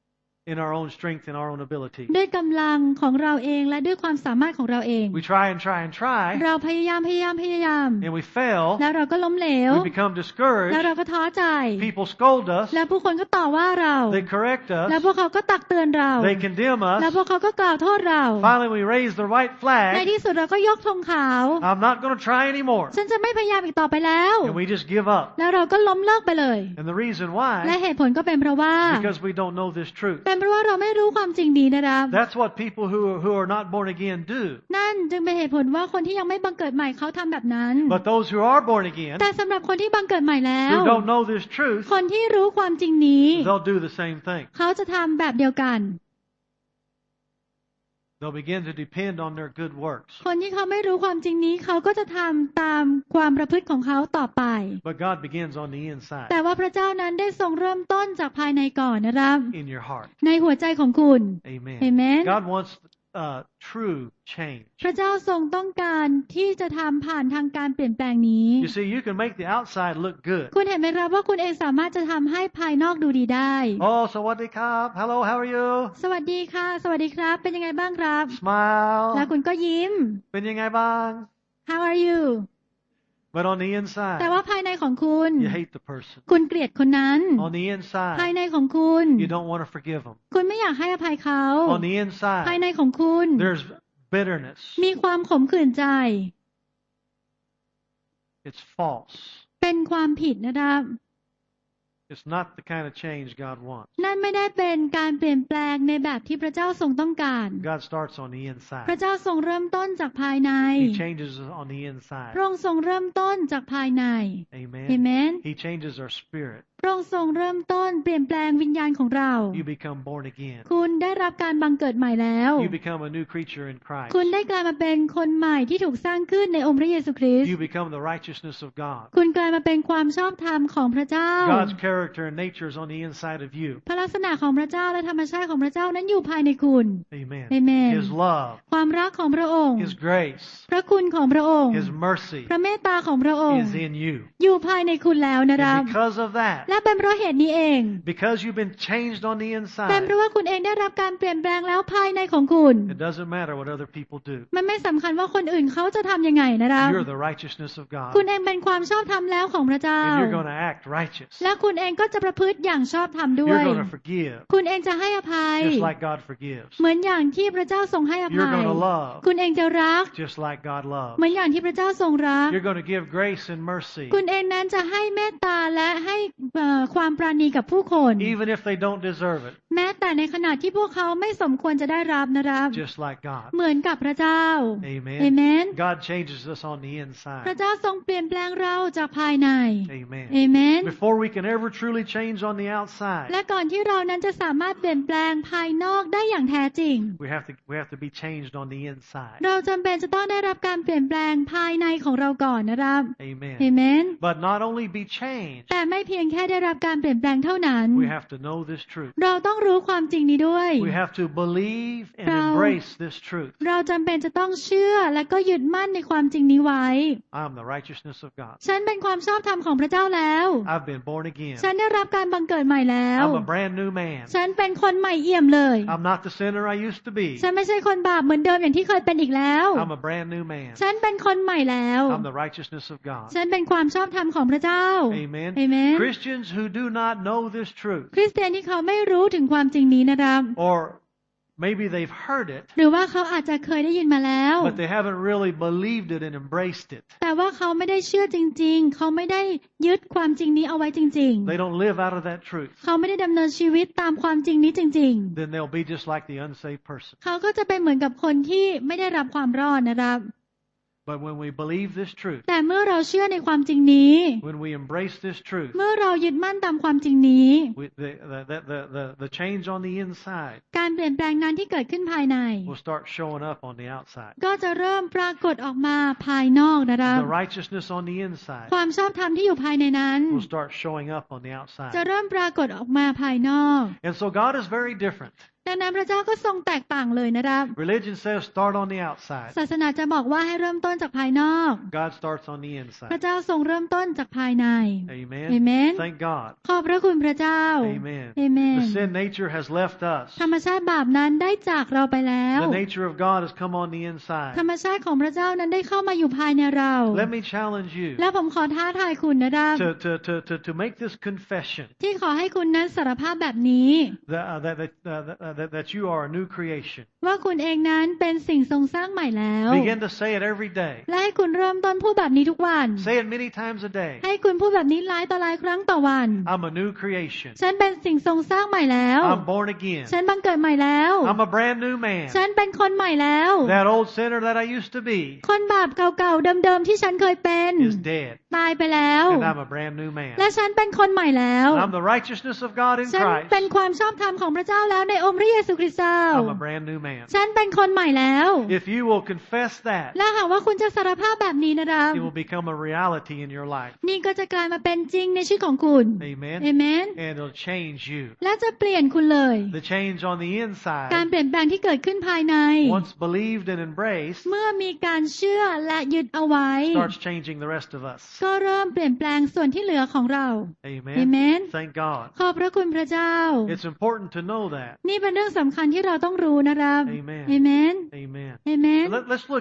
in our own strength and our own ability. ด้วยกำลังของเราเองและด้วยความสามารถของเราเอง We try and try and try, เราพยายามพยายามพยายาม and we fail. แล้วเราก็ล้มเหลว We become แล้ว discouraged. เราก็ท้อใจ People scold us. แล้วผู้คนก็ต่อว่าเรา They correct แล้ว us. พวกเขาก็ตักเตือนเรา They condemn แล้ว us. พวกเขาก็กล่าวโทษเรา Finally, we raise the white ใน flag. ที่สุดเราก็ยกธงขาว I'm not going to try anymore. ฉันจะไม่พยายามอีกต่อไปแล้ว And we just give up. แล้วเราก็ล้มเลิกไปเลย And the reason และ why เหตุผลก็เป็นเพราะว่า is because we don't know this truth. เป็นเพราะว่าเราไม่รู้ความจริงดีนะครับ That's what people who are, who are not born again do. นั่นจึงเป็นเหตุผลว่าคนที่ยังไม่บังเกิดใหม่เขาทำแบบนั้น But those who are born again, แต่สำหรับคนที่บังเกิดใหม่แล้ว who don't know this truth, คนที่รู้ความจริงนี้ they'll do the same thing. เขาจะทำแบบเดียวกัน They'll begin to depend on their good works. คนที่เขาไม่รู้ความจริงนี้เขาก็จะทำตามความประพฤติของเขาต่อไป But God begins on the inside, แต่ว่าพระเจ้านั้นได้ทรงเริ่มต้นจากภายในก่อนนะครับ in your heart. ในหัวใจของคุณ Amen. Amen. God wants uh, true change. พระเจ้าทรงต้องการที่จะทำผ่านทางการเปลี่ยนแปลงนี้ You see, you can make the outside look good. คุณเห็นไหมครับว่าคุณเองสามารถจะทำให้ภายนอกดูดีได้ Oh, sawadee krap. Hello, how are you? สวัสดีค่ะ สวัสดีครับ เป็นยังไงบ้างครับ Smile. แล้วคุณก็ยิ้มเป็นยังไงบ้าง? How are you But on the inside, แต่ว่าภายในของคุณ you hate the person. คุณเกลียดคนนั้น On the inside, ภายในของคุณ you don't want to forgive them. คุณไม่อยากให้อภัยเขา On the ภาย inside, ในของคุณ there's bitterness. มีความขมขื่นใจ It's false. เป็นความผิดนะครับ It's not the kind of change God wants. นั่นไม่ได้เป็นการเปลี่ยนแปลงในแบบที่พระเจ้าทรงต้องการ God starts on the พระ inside. เจ้าทรงเริ่มต้นจากภายใน He changes us on the พ inside. ระองค์ทรงเริ่มต้นจากภายใน Amen. เอเมน He changes our spirit. พระองค์ทรงเริ่มต้นเปลี่ยนแปลงวิญญาณของเรา You become born again. คุณได้รับการบังเกิดใหม่แล้ว You become a new creature in Christ. คุณได้กลายมาเป็นคนใหม่ที่ถูกสร้างขึ้นในองค์พระเยซูคริสต์ You become the righteousness of God. คุณกลายมาเป็นความชอบธรรมของพระเจ้า God's character and nature is on the inside of you. พระลักษณะของพระเจ้าและธรรมชาติของพระเจ้านั้นอยู่ภายในคุณ Amen. Amen. His love, ความรักของพระองค์ His grace, พระคุณของพระองค์ His mercy พระเมตตาของพระองค์ is in you. อยู่ภายในคุณแล้วนะครับ And because of that, และเป็นเพราะเหตุนี้เอง because you've been changed on the เป็นเพ inside, ราะว่าคุณเองได้รับการเปลี่ยนแปลงแล้วภายในของคุณ it doesn't matter what other people do. มันไม่สำคัญว่าคนอื่นเขาจะทำยังไงนะครับ You're the righteousness of God. คุณเองเป็นความชอบธรรมแล้วของพระเจ้า And you're going to act righteous. และคุณเองก็จะประพฤติอย่างชอบธรรมด้ว You're ย going to forgive คุณเองจะให้อภัย just like God forgives. เหมือนอย่างที่พระเจ้าทรงให้อ You're ภัย going to love คุณเองจะรัก just like God loves. เหมือนอย่างที่พระเจ้าทรงรัก You're going to give grace and mercy คุณเองนั้นจะให้เมตตาและให้เอ่อความปราณีกับผู้คน even if they don't deserve it, แม้แต่ในขณะที่พวกเขาไม่สมควรจะได้รับนะครับ just like God. เหมือนกับพระเจ้า Amen. เอเมน God changes us on the พระ inside. เจ้าทรงเปลี่ยนแปลงเราจากภายใน Amen. เอเมน Before we can ever truly change on the outside, และก่อนที่เรานั้นจะสามารถเปลี่ยนแปลงภายนอกได้อย่างแท้จริง we have to we have to be changed on the inside. เราจำเป็นจะต้องได้รับการเปลี่ยนแปลงภายในของเราก่อนนะครับ Amen. เอเมน But not only be changed, แต่ไม่เพียงแค่ได้รับการเปลี่ยนแปลงเท่านั้น we have to know this truth. เราต้องรู้ความจริงนี้ด้วย We have to believe and Rao- embrace this truth. เราจำเป็นจะต้องเชื่อและก็ยึดมั่นในความจริงนี้ไว้ I'm the righteousness of God. ฉันเป็นความชอบธรรมของพระเจ้าแล้ว I've been born again. ฉันได้รับการบังเกิดใหม่แล้ว I'm a brand new man. ฉันเป็นคนใหม่เอี่ยมเลย I'm not the sinner I used to be. ฉันไม่ใช่คนบาปเหมือนเดิมอย่างที่เคยเป็นอีกแล้ว I'm a brand new man. ฉันเป็นคนใหม่แล้ว I'm the righteousness of God. ฉันเป็นความชอบธรรมของพระเจ้า Amen. เอเมน Christians who do not know this truth, คริสเตียนที่เขาไม่รู้ถึงความจริงนี้นะครับ or maybe they've heard it, หรือว่าเขาอาจจะเคยได้ยินมาแล้ว but they haven't really believed it and embraced it. แต่ว่าเขาไม่ได้เชื่อจริงๆ เขาไม่ได้ยึดความจริงนี้เอาไว้จริง They don't live out of that truth. ๆ เขาไม่ได้ดำเนินชีวิตตามความจริงนี้จริง Then they'll be just like the unsaved person. ๆ เขาก็จะเป็นเหมือนกับคนที่ไม่ได้รับความรอดนะครับ But when we believe this truth, แต่เมื่อเราเชื่อในความจริงนี้ when we embrace this truth, เมื่อเรายึดมั่นตามความจริงนี้ we, the, the, the, the, the, the change on the inside การเปลี่ยนแปลงนั้นที่เกิดขึ้นภายใน will start showing up on the outside. ก็จะเริ่มปรากฏออกมาภายนอกนะครับ The righteousness on the inside ความชอบธรรมที่อยู่ภายในนั้น will start showing up on the จะ outside. เริ่มปรากฏออกมาภายนอก And so God is very different. ดังนั้นพระเจ้าก็ทรงแตกต่างเลยนะครับ Religion says start on the outside. ศาสนาจะบอกว่าให้เริ่มต้นจากภายนอก God starts on the พระ inside. เจ้าทรงเริ่มต้นจากภายใน Amen. Amen. Thank God. ขอบพระคุณพระเจ้า Amen. เอเมน The sin nature has left us. ธรรมชาติบาปนั้นได้จากเราไปแล้ว The nature of God has come on the inside. ธรรมชาติของพระเจ้านั้นได้เข้ามาอยู่ภายในเรา Let me challenge you และผมขอท้าทายคุณนะครับ to, to, to, to, to make this confession ที่ขอให้คุณนั้นสารภาพแบบนี้ that, uh, that, that, uh, that, that you are a new creation. ว่าคุณเองนั้นเป็นสิ่งทรงสร้างใหม่แล้ว Begin to say it every day. และให้คุณเริ่มต้นพูดแบบนี้ทุกวัน Say it many times a day. ให้คุณพูดแบบนี้หลายต่อหลายครั้งต่อวัน I'm a new creation. ฉันเป็นสิ่งทรงสร้างใหม่แล้ว I'm born again. ฉันบังเกิดใหม่แล้ว I'm a brand new man. ฉันเป็นคนใหม่แล้ว That old sinner that I used to be คนบาปเก่าๆเดิมๆที่ฉันเคยเป็น is dead. ตายไปแล้ว And I'm a brand new man. และฉันเป็นคนใหม่แล้ว I'm the righteousness of God in ฉัน Christ. เป็นความชอบธรรมของพระเจ้าแล้วในองค์พระเยซูคริสต์ I'm a brand new man. ฉันเป็นคนใหม่แล้ว If you will confess that, และหากว่าคุณจะสารภาพแบบนี้นะครับ it will become a reality in your life. นี่ก็จะกลายมาเป็นจริงในชีวิตของคุณ Amen. เอเมน And it'll change you. และจะเปลี่ยนคุณเลย The change on the การ inside, เปลี่ยนแปลงที่เกิดขึ้นภายใน once believed and embraced, เมื่อมีการเชื่อและยึดเอาไว้ starts changing the rest of us. ก็เริ่มเปลี่ยนแปลงส่วนที่เหลือของเรา Amen. Amen. Thank God. ขอบพระคุณพระเจ้า It's important to know that. นี่เป็นเรื่องสำคัญที่เราต้องรู้นะครับ Amen. เอเมน Amen. เอเมน Let, let's look in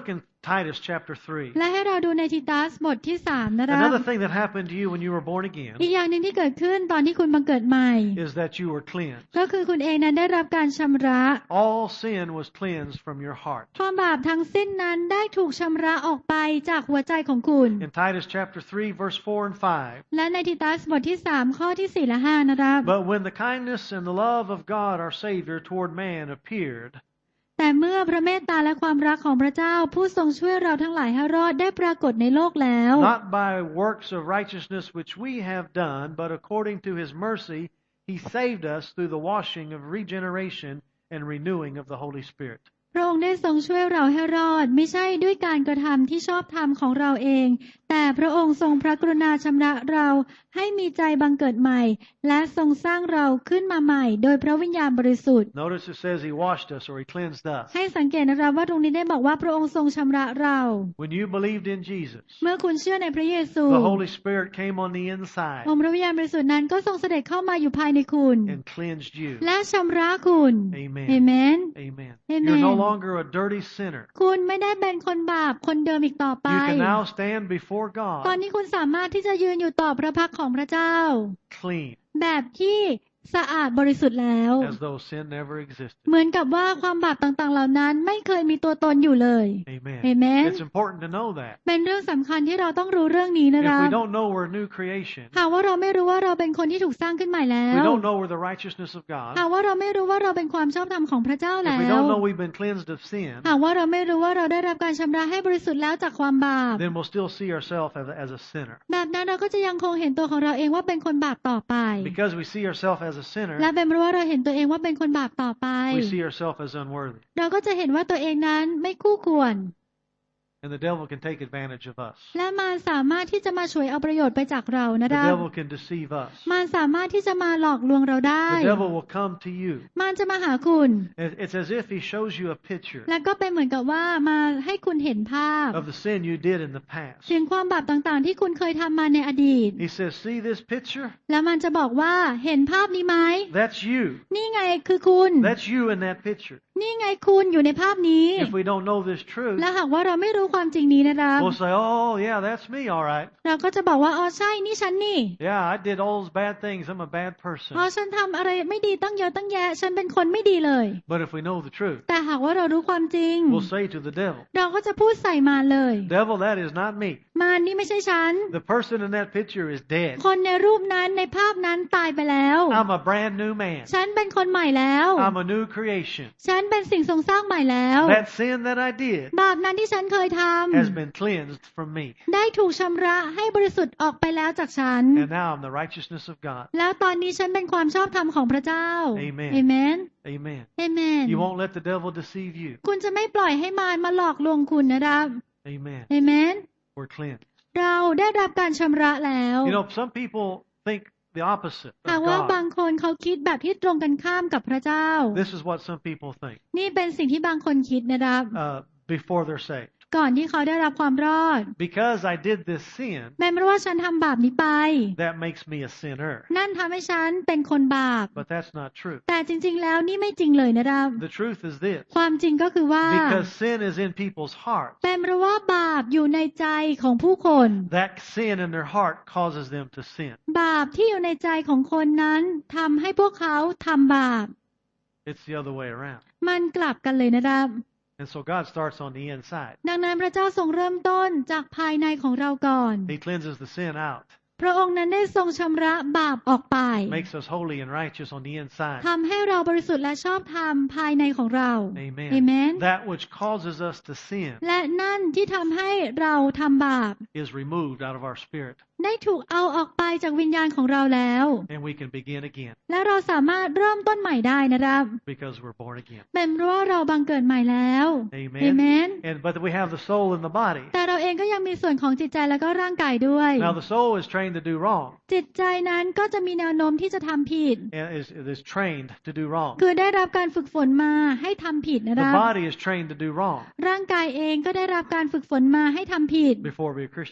Titus chapter three. และให้เราดูในทิตัสบทที่สามนะครับ Another thing that happened to you when you were born again อีกอย่างหนึ่งที่เกิดขึ้นตอนที่คุณบังเกิดใหม่ is that you were cleansed. ก็คือคุณเองนั้นได้รับการชำระ All sin was cleansed from your heart. ความบาปทั้งสิ้นนั้นได้ถูกชำระออกไปจากหัวใจของคุณ In Titus chapter three, verse four and five. และในทิตัสบทที่สามข้อที่สี่และห้านะครับ But when the kindness and the love of God our Savior toward man appeared, แต่เมื่อพระเมตตาและความรักของพระเจ้าผู้ทรงช่วยเราทั้งหลายให้รอดได้ปรากฏในโลกแล้ว not by works of righteousness which we have done, but according to His mercy, He saved us through the washing of regeneration and renewing of the Holy Spirit. พระองค์ได้ทรงช่วยเราให้รอดไม่ใช่ด้วยการกระทำที่ชอบธรรมของเราเองแต่พระองค์ทรงพระกรุณาชำระเราให้มีใจบังเกิดใหม่และทรงสร้างเราขึ้นมาใหม่โดยพระวิญญาณบริสุทธิ์ Notice it says He washed us or He cleansed us. ให้สังเกตนะครับว่าตรงนี้ได้บอกว่าพระองค์ทรงชำระเรา When you believed in Jesus, เมื่อคุณเชื่อในพระเยซู the Holy Spirit came on the inside องค์พระวิญญาณบริสุทธิ์นั้นก็ทรงเสด็จเข้ามาอยู่ภายในคุณ and cleansed you. และชำระคุณ Amen. เอเมน Amen. Amen. You're no longer a dirty sinner. คุณไม่ได้เป็นคนบาปคนเดิมอีกต่อไป You can now stand before ตอน God นี้คุณสามารถที่จะยืนอยู่ต่อพระพักของพระเจ้า clean แบบที่สะอาดบริสุทธิ์แล้ว as though sin never existed. เหมือนกับว่าความบาปต่างๆเหล่านั้นไม่เคยมีตัวตนอยู่เลย Amen. Amen. It's important to know that. เป็นเรื่องสำคัญที่เราต้องรู้เรื่องนี้นะ If คะ we don't know we're a new creation, หากว่าเราไม่รู้ว่าเราเป็นคนที่ถูกสร้างขึ้นใหม่แล้ we ว don't know we're the righteousness of หาก God, ว่าเราไม่รู้ว่าเราเป็นความชอบธรรมของพระเจ้า if แล้ we ว don't know we've been cleansed of sin, หากว่าเราไม่รู้ว่าเราได้รับการชำระให้บริสุทธิ์แล้วจากความบาป then we'll still see ourselves as a, as a sinner. แบบนั้นเราก็จะยังคงเห็นตัวของเราเองว่าเป็นคนบาปต่อไป Because we see ourselves as a sinner, และเป็นเพราะว่าเราเห็นตัวเองว่าเป็นคนบาปต่อไป we see ourselves as unworthy. เราก็จะเห็นว่าตัวเองนั้นไม่คู่ควร And the devil can take advantage of us. และมารสามารถที่จะมาฉวยเอาประโยชน์ไปจากเรานะ The คะ devil can deceive us. มารสามารถที่จะมาหลอกลวงเราได้ The devil will come to you. มารจะมาหาคุณ It- It's as if he shows you a picture และก็เป็นเหมือนกับว่ามาให้คุณเห็นภาพ of the sin you did in the past. ถึงความบาปต่างๆที่คุณเคยทำมาในอดีต He says, see this picture? แล้วมันจะบอกว่าเห็นภาพนี้ไหม That's you. นี่ไงคือคุณ That's you in that picture. นี่ไงคุณอยู่ในภาพนี้ If we don't know this truth, และหากว่าเราไม่รู้ความจริงนี้นะครับ we'll say, oh, yeah, that's me, all right. เราก็จะบอกว่าอ๋อใช่นี่ฉันนี่ Yeah, I did all those bad things. I'm a bad อ๋อ person. ฉันทำอะไรไม่ดีตั้งเยอะตั้งแยะฉันเป็นคนไม่ดีเลย But if we know the truth, แต่หากว่าเรารู้ความจริง we'll say to the devil, เราก็จะพูดใส่มารเลย devil, that is not me. มารนี่ไม่ใช่ฉัน The person in that picture is dead. คนในรูปนั้นในภาพนั้นตายไปแล้ว I'm a brand new man. ฉันเป็นคนใหม่แล้ว I'm a new creation. ฉันเป็นสิ่งทรงสร้างใหม่แล้ว That sin that I did บาปนั้นที่ฉันเคยท has been cleansed from me. ำได้ถูกชำระให้บริสุทธิ์ออกไปแล้วจากฉัน And now I'm the righteousness of God. แล้วตอนนี้ฉันเป็นความชอบธรรมของพระเจ้า Amen. เอเมน Amen. เอเมน You won't let the devil deceive you. คุณจะไม่ปล่อยให้มารมาหลอกลวงคุณนะครับ Amen. เอเมน We're cleansed. เราได้รับการชำระแล้ว You know, some people think the opposite หาก of ว่า God. บางคนเขาคิดแบบที่ตรงกันข้ามกับพระเจ้า This is what some people think นี่เป็นสิ่งที่บางคนคิดนะครับ uh, before they're saved. ก่อนที่เขาได้รับความรอด Because I did this sin, แม้เพราะว่าฉันทำบาปนี้ไป that makes me a sinner. นั่นทำให้ฉันเป็นคนบาป But that's not true. แต่จริงๆแล้วนี่ไม่จริงเลยนะครับ The truth is this. ความจริงก็คือว่า Because sin is in people's hearts, เป็นเพราะว่าบาปอยู่ในใจของผู้คน that sin in their heart causes them to sin. บาปที่อยู่ในใจของคนนั้นทำให้พวกเขาทำบาป It's the other way around. มันกลับกันเลยนะครับ And so God starts on the inside. ดังนั้นพระเจ้าทรงเริ่มต้นจากภายในของเราก่อน He cleanses the sin out, พระองค์นั้นได้ทรงชำระบาปออกไป makes us holy and righteous on the inside. ทำให้เราบริสุทธิ์และชอบธรรมภายในของเรา Amen. เอเมน That which causes us to sin และนั่นที่ทำให้เราทำบาป is removed out of our spirit, ได้ถูกเอาออกไปจากวิญญาณของเราแล้ว and we can begin again และเราสามารถเริ่มต้นใหม่ได้นะครับ because we're born again. เป็นเพราะว่าเราบังเกิดใหม่แล้ว Amen. เอเมน And but we have the soul and the body. แต่เราเองก็ยังมีส่วนของจิตใจและก็ร่างกายด้วย Now the soul is trained to do wrong, จิตใจนั้นก็จะมีแนวโน้มที่จะทำผิด and is, is trained to do wrong. คือได้รับการฝึกฝนมาให้ทำผิดนะค The รับ body is trained to do wrong ร่างกายเองก็ได้รับการฝึกฝนมาให้ทำผิด before we're a Christian.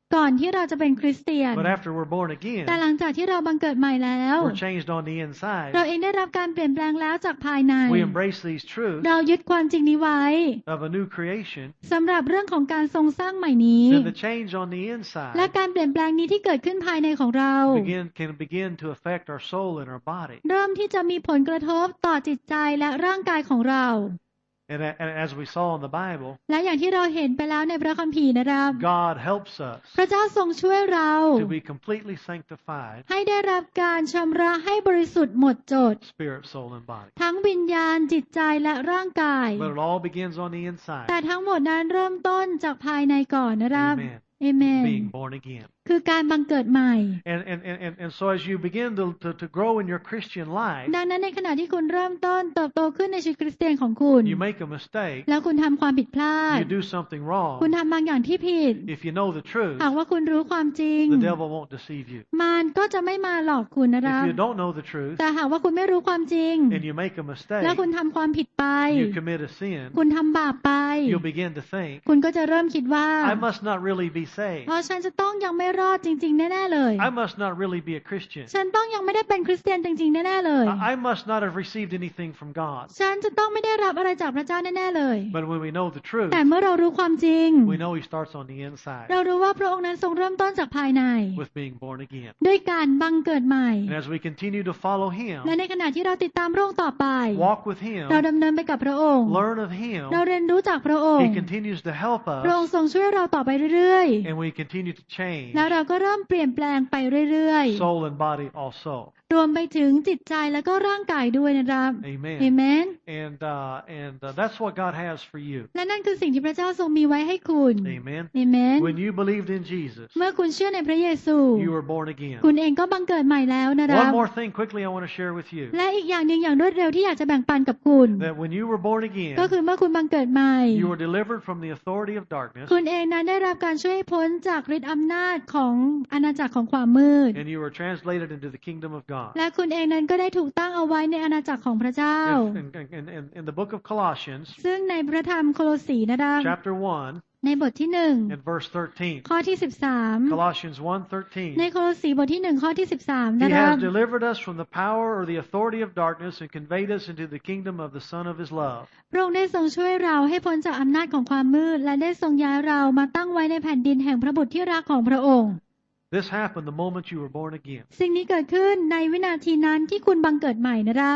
ก่อนที่เราจะเป็นคริสเตียน But after we're born again, แต่หลังจากที่เราบังเกิดใหม่แล้ว we're changed on the inside. เราเองได้รับการเปลี่ยนแปลงแล้วจากภายใน We embrace these truths เรายึดความจริงนี้ไว้ of a new creation. สำหรับเรื่องของการทรงสร้างใหม่นี้ Then the change on the inside และการเปลี่ยนแปลงนี้ที่เกิดขึ้นภายในของเรา begin, can begin to affect our soul and our body. เริ่มที่จะมีผลกระทบต่อจิตใจและร่างกายของเรา And, and as we saw in the Bible, และอย่างที่เราเห็นไปแล้วในพระคัมภีร์นะครับ God helps us พระเจ้าทรงช่วยเรา to be completely sanctified, ให้ได้รับการชำระให้บริสุทธิ์หมดจด spirit, soul, and body. ทั้งวิญญาณจิตใจและร่างกาย But it all begins on the inside. แต่ทั้งหมดนั้นเริ่มต้นจากภายในก่อนนะครับ Amen. เอเมน Being born again. คือการบังเกิดใหม่ And, and, and, and so as you begin to, to, to grow in your Christian life, ดังนั้นในขณะที่คุณเริ่มต้นเติบโตขึ้นในชีวิตคริสเตียนของคุณ you make a mistake, แล้วคุณทำความผิดพลาด you do something wrong. คุณทำบางอย่างที่ผิด If you know the truth, หากว่าคุณรู้ความจริง the devil won't deceive you. มารก็จะไม่มาหลอกคุณนะครั If บ you don't know the truth แต่หากว่าคุณไม่รู้ความจริง and you make a แล้ว mistake, คุณทำความผิดไป you commit a sin, คุณทำบาปไป you'll begin to think, คุณก็จะเริ่มคิดว่า I must not really be เพ saved. ราะฉันจะต้องยังไม่รอดจริงๆแน่ๆเลย I must not really be a Christian. ฉันต้องยังไม่ได้เป็นคริสเตียนจริงๆแน่ๆเลย I must not have received anything from God. ฉันจะต้องไม่ได้รับอะไรจากพระเจ้าแน่ๆเลย But when we know the truth, แต่เมื่อเรารู้ความจริง we know He starts on the inside เรารู้ว่าพระองค์นั้นทรงเริ่มต้นจากภายใน with being born again. ด้วยการบังเกิดใหม่ And as we continue to follow Him, และในขณะที่เราติดตามพระองค์ต่อไป walk with เรา Him, ดำเนินไปกับพระองค์ learn of Him, เราเรียนรู้จากพระองค์ He continues to help พระองค์ us, ทรงช่วยเราต่อไปเรื่อย and we continue to ๆ change แล้วเราก็เริ่มเปลี่ยนแปลงไปเรื่อย soul and body also. ๆ รวมไปถึงจิตใจและก็ร่างกายด้วยนะครับเอ Amen. เมน And uh, and uh, that's what God has for you. และนั่นคือสิ่งที่พระเจ้าทรงมีไว้ให้คุณ Amen. เอเมน When you believed in Jesus, เมื่อคุณเชื่อในพระเยซู you were born again. คุณเองก็บังเกิดใหม่แล้วนะครั One บ more thing quickly I want to share with you. และอีกอย่างหนึ่งอย่างรวดเร็วที่อยากจะแบ่งปันกับคุณ That when you were born again, ก็คือเมื่อคุณบังเกิดใหม่ you were delivered from the authority of darkness, คุณเองนั้นได้รับการช่วยให้พ้นจากฤทธิ์อำนาจของอาณาจักรของความมืด and you were translated into the kingdom of God. และคุณเองนั้นก็ได้ถูกตั้งเอาไว้ในอาณาจักรของพระเจ้า In, in, in, in the book of Colossians, ซึ่งในพระธรรมโคโลสีนะครับ chapter one, ในบทที่หนึ่ง and verse thirteen. ข้อที่สิบสาม Colossians one ใน thirteen. โคโลสีบทที่หนึ่งข้อที่สิบสาม He นะครับ has delivered us from the power or the authority of darkness and conveyed us into the kingdom of the Son of His love. พระองค์ได้ทรงช่วยเราให้พ้นจากอำนาจของความมืดและได้ทรงย้ายเรามาตั้งไว้ในแผ่นดินแห่งพระบุตรที่รักของพระองค์ This happened the moment you were born again. สิ่งนี้เกิดขึ้นในวินาทีนั้นที่คุณบังเกิดใหม่นะครับ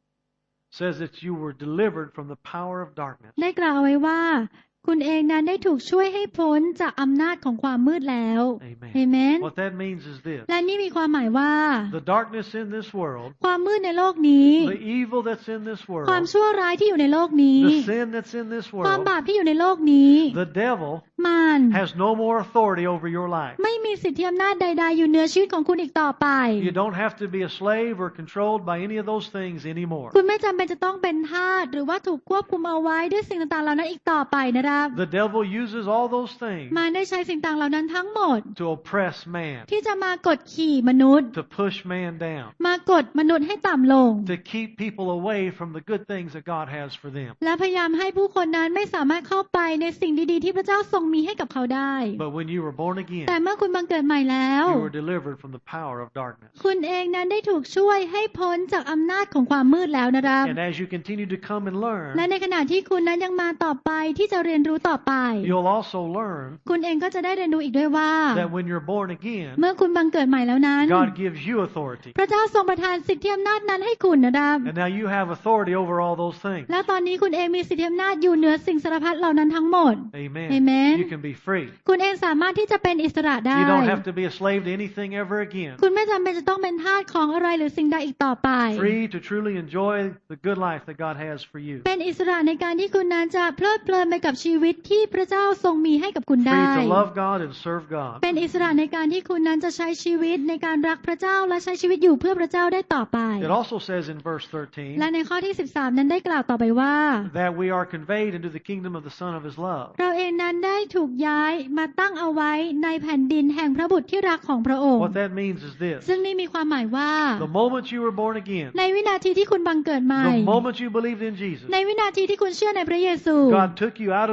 Says that you were delivered from the power of darkness. ได้กล่าวเอาไว้ว่าคุณเองนั้นได้ถูกช่วยให้พ้นจากอำนาจของความมืดแล้ว Amen. เอเมน What that means is this. และนี่มีความหมายว่า The darkness in this world, ความมืดในโลกนี้ the evil that's in this ความ world, ชั่วร้ายที่อยู่ในโลกนี้ the sin that's in this ความ world, บาปที่อยู่ในโลกนี้ the devil มาร has no more authority over your life. ไม่มีสิทธิอำนาจใดๆอยู่เหนือชีวิตของคุณอีกต่อไป You don't have to be a slave or controlled by any of those things anymore. คุณไม่จำเป็นจะต้องเป็นทาสหรือว่าถูกควบคุมเอาไว้ด้วยสิ่งต่างๆเหล่านั้นอีกต่อไปนะครับ The devil uses all those things มารได้ใช้สิ่งต่างเหล่านั้นทั้งหมด to oppress man, ที่จะมากดขี่มนุษย์ to push man down, มากดมนุษย์ให้ต่ำลง to keep people away from the good things that God has for them. และพยายามให้ผู้คนนั้นไม่สามารถเข้าไปในสิ่งดีๆที่พระเจ้าทรงมีให้กับเขาได้ But when you were born แต่ again, เมื่อคุณบังเกิดใหม่แล้ว you were delivered from the power of darkness. คุณเองนั้นได้ถูกช่วยให้พ้นจากอำนาจของความมืดแล้วนะครับ And as you continue to come and และ learn, ในขณะที่คุณนั้นยังมาต่อไปที่จะเรียนรู้ต่อไป you'll also learn คุณเองก็จะได้เรียนรู้อีกด้วยว่า that when you're born again, เมื่อคุณบังเกิดใหม่แล้วนั้น God gives you authority. พระเจ้าทรงประทานสิทธิอำนาจนั้นให้คุณนะครับ And now you have authority over all those things. แล้วตอนนี้คุณเองมีสิทธิอำนาจอยู่เหนือสิ่งสารพัดเหล่านั้นทั้งหมด Amen. Amen. You can be free. คุณเองสามารถที่จะเป็นอิสระได้ You don't have to be a slave to anything ever again. คุณไม่จำเป็นจะต้องเป็นทาสของอะไรหรือสิ่งใดอีกต่อไป Free to truly enjoy the good life that God has for you. เป็นอิสระในการที่คุณนั้นจะเพลิดเพลินไปกับชีวิตที่พระเจ้าทรงมีให้กับคุณ Free ได้ to love God and serve God. เป็นอิสระในการที่คุณนั้นจะใช้ชีวิตในการรักพระเจ้าและใช้ชีวิตอยู่เพื่อพระเจ้าได้ต่อไป It also says in verse และ thirteen ในข้อที่สิบสามนั้นได้กล่าวต่อไปว่า that we are conveyed into the kingdom of the Son of His love. เราเองนั้นได้ถูกย้ายมาตั้งเอาไว้ในแผ่นดินแห่งพระบุตรที่รักของพระองค์ What that means is this. ซึ่งนี่มีความหมายว่า The moment you were born again, ในวินาทีที่คุณบังเกิดใหม่ the moment you believed in Jesus, ในวินาทีที่คุณเชื่อในพระเยซู God took you out of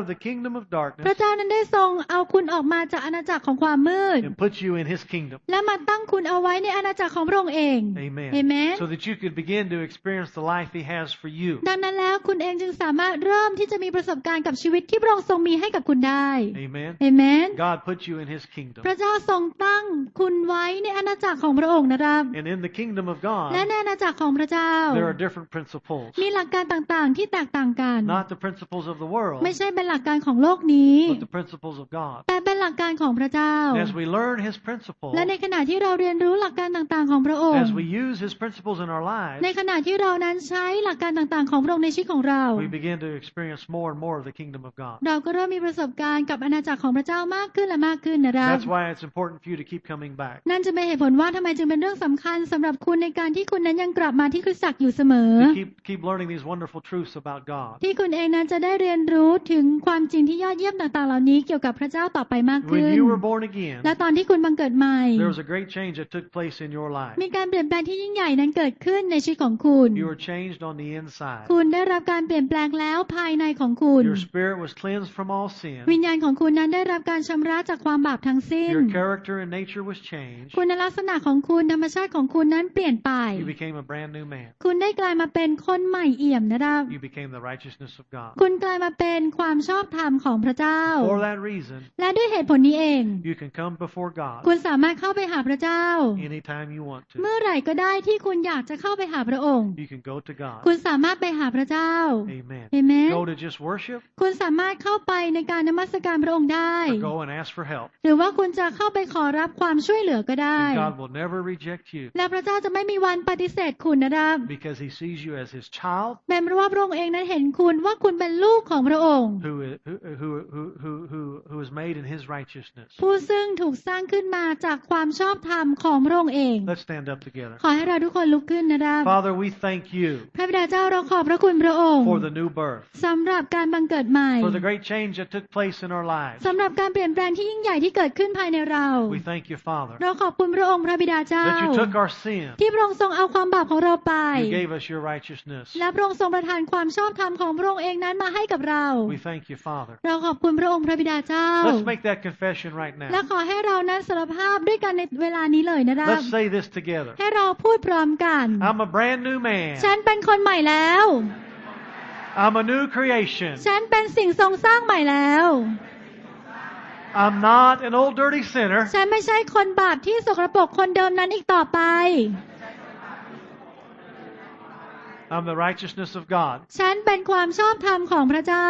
of the kingdom of darkness พระเจ้านั้นได้ทรงเอาคุณออกมาจากอาณาจักรของความมืด and put you in His kingdom. และมาตั้งคุณเอาไว้ในอาณาจักรของพระองค์เอง Amen. Amen. So that you could begin to experience the life He has for you. ดังนั้นแล้วคุณเองจึงสามารถเริ่มที่จะมีประสบการณ์กับชีวิตที่พระองค์ทรงมีให้กับคุณได้ Amen. Amen. God put you in His kingdom. พระเจ้าทรงตั้งคุณไว้ในอาณาจักรของพระองค์นะครับ And in the kingdom of God, และในอาณาจักรของพระเจ้า there are different principles. มีหลักการต่างๆที่แตกต่างกัน Not the principles of the world, ไม่ใช่เป็นหลักการของโลกนี้ but the principles of God. แต่เป็นหลักการของพระเจ้า And as we learn His principles, และในขณะที่เราเรียนรู้หลักการต่างๆของพระองค์ as we use His principles in our lives, ในขณะที่เรานั้นใช้หลักการต่างๆของพระองค์ในชีวิตของเรา we begin to experience more and more of the kingdom of God. เราก็เริ่มมีประสบการณ์กับอาณาจักรของพระเจ้ามากขึ้นและมากขึ้นนะครับ That's why it's important for you to keep coming back. นั่นจะเป็นเหตุผลว่าทำไมจึงเป็นเรื่องสำคัญสำหรับคุณในการที่คุณนั้นยังกลับมาที่คริสตจักรอยู่เสมอ To keep keep learning these wonderful truths about God. ที่คุณเองนั้นจะได้เรียนรู้ถึงความจริงที่ยอดเยี่ยมต่างๆเหล่านี้เกี่ยวกับพระเจ้าต่อไปมากขึ้ When น you were born again, และตอนที่คุณบังเกิดใหม่ there was a great change that took place in your life. มีการเปลี่ยนแปลงที่ยิ่งใหญ่นั้นเกิดขึ้นในชีวิตของคุณ You were changed on the inside. คุณได้รับการเปลี่ยนแปลงแล้วภายในของคุณ Your spirit was cleansed from all sin. วิญญาณของคุณนั้นได้รับการชำระจากความบาปทั้งสิ้น Your character and nature was changed. คุณลักษณะของคุณธรรมชาติของคุณนั้นเปลี่ยนไป You became a brand new man. คุณได้กลายมาเป็นคนใหม่เอี่ยมนะครับ You became the righteousness of God. คุณกลายมาเป็นความชอบธรรมของพระเจ้า For that reason, และด้วยเหตุผลนี้เอง you can come before God คุณสามารถเข้าไปหาพระเจ้า anytime you want to. เมื่อไหร่ก็ได้ที่คุณอยากจะเข้าไปหาพระองค์ You can go to God. คุณสามารถไปหาพระเจ้า Amen. เอเมน Go to just worship คุณสามารถเข้าไปในการนมัสการพระองค์ได้ or go and ask for help. หรือว่าคุณจะเข้าไปขอรับความช่วยเหลือก็ได้ And God will never reject you และพระเจ้าจะไม่มีวันปฏิเสธคุณนะครับ because He sees you as His child เป็นเพราะว่าพระองค์เองนั้นเห็นคุณว่าคุณเป็นลูกของพระองค์ who is, who, who, who, who, who, who is made in His righteousness. ผู้ซึ่งถูกสร้างขึ้นมาจากความชอบธรรมของพระองค์เอง Let's stand up together. ขอให้เราทุกคนลุกขึ้นนะครับ Father, we thank you พระบิดาเจ้าเราขอบพระคุณพระองค์ for the new birth, สำหรับการบังเกิดใหม่ for the great change that took place in our lives. สำหรับการเปลี่ยนแปลงที่ยิ่งใหญ่ที่เกิดขึ้นภายในเรา We thank you, Father, เราขอบคุณพระองค์พระบิดาเจ้า that you took our sin. ที่พระองค์ทรงเอาความบาปของเราไป You gave us your righteousness. และพระองค์ทรงประทานความชอบธรรมของพระองค์เองนั้นมาให้กับเรา We thank you, Father. เราขอบคุณพระองค์พระบิดาเจ้า Let's make that confession right และ now. ขอให้เรานั้นสารภาพด้วยกันในเวลานี้เลยนะครับ Let's say this together. ให้เราพูดพร้อมกัน I'm a brand new man. ฉันเป็นคนใหม่แล้ว I'm a new creation. ฉันเป็นสิ่งทรงสร้างใหม่แล้ว I'm not an old dirty sinner. ฉันไม่ใช่คนบาปที่สกปรกคนเดิมนั้นอีกต่อไป I'm the righteousness of God. ฉันเป็นความชอบธรรมของพระเจ้า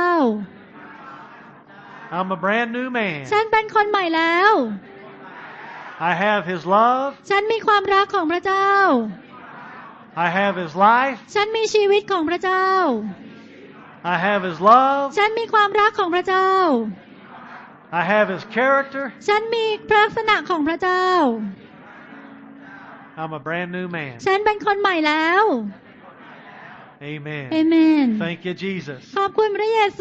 I'm a brand new man. ฉันเป็นคนใหม่แล้ว I have His love. ฉันมีความรักของพระเจ้า I have His life. ฉันมีชีวิตของพระเจ้า I have His love. ฉันมีความรักของพระเจ้า I have His character. ฉันมีลักษณะของพระเจ้า I'm a brand new man. ฉันเป็นคนใหม่แล้ว Amen. เอเมน Thank you, Jesus. ขอบคุณพระเยซู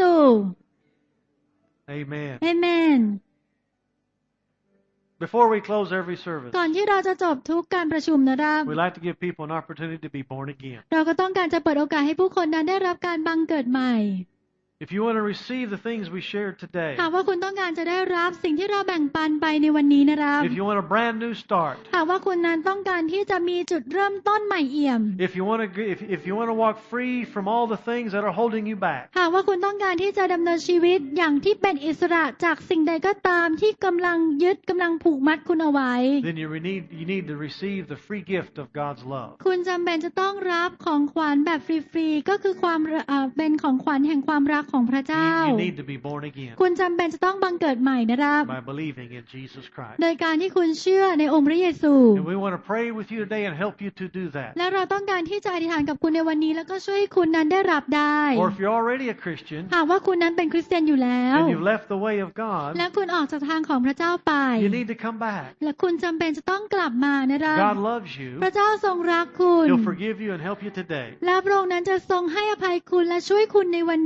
Amen. เอเมน Before we close every service, ก่อนที่เราจะจบทุกการประชุมนะครับ we'd like to give people an opportunity to be born again. เราก็ต้องการจะเปิดโอกาสให้ผู้คนนั้นได้รับการบังเกิดใหม่ If you want to receive the things we shared today, หากว่าคุณต้องการจะได้รับสิ่งที่เราแบ่งปันไปในวันนี้นะครับ if you want a brand new start, หากว่าคุณนั้นต้องการที่จะมีจุดเริ่มต้นใหม่เอี่ยม if you want to if, if you want to walk free from all the things that are holding you back, หากว่าคุณต้องการที่จะดำเนินชีวิตอย่างที่เป็นอิสระจากสิ่งใดก็ตามที่กำลังยึดกำลังผูกมัดคุณเอาไว้ then you need you need to receive the free gift of God's love. คุณจำเป็นจะต้องรับของขวัญแบบฟรีๆก็คือความเอ่อเป็นของขวัญแห่งความรักของพระเจ้า You, you need to be born again คุณจำเป็นจะต้องบังเกิดใหม่นะครับ by believing in Jesus Christ. โดยการที่คุณเชื่อในองค์พระเยซู And we want to pray with you today and help you to do that. และเราต้องการที่จะอธิษฐานกับคุณในวันนี้แล้วก็ช่วยให้คุณนั้นได้รับได้ Or if you're already a Christian หากว่าคุณนั้นเป็นคริสเตียนอยู่แล้ว and you've left the way of God, และคุณออกจากทางของพระเจ้าไป you need to come back. และคุณจำเป็นจะต้องกลับมานะครับ God loves you. พระเจ้าทรงรักคุณ He'll forgive you and help you today. และพระองค์นั้นจะทรงให้อภัยคุณและช่วยคุณในวันนี้นะครั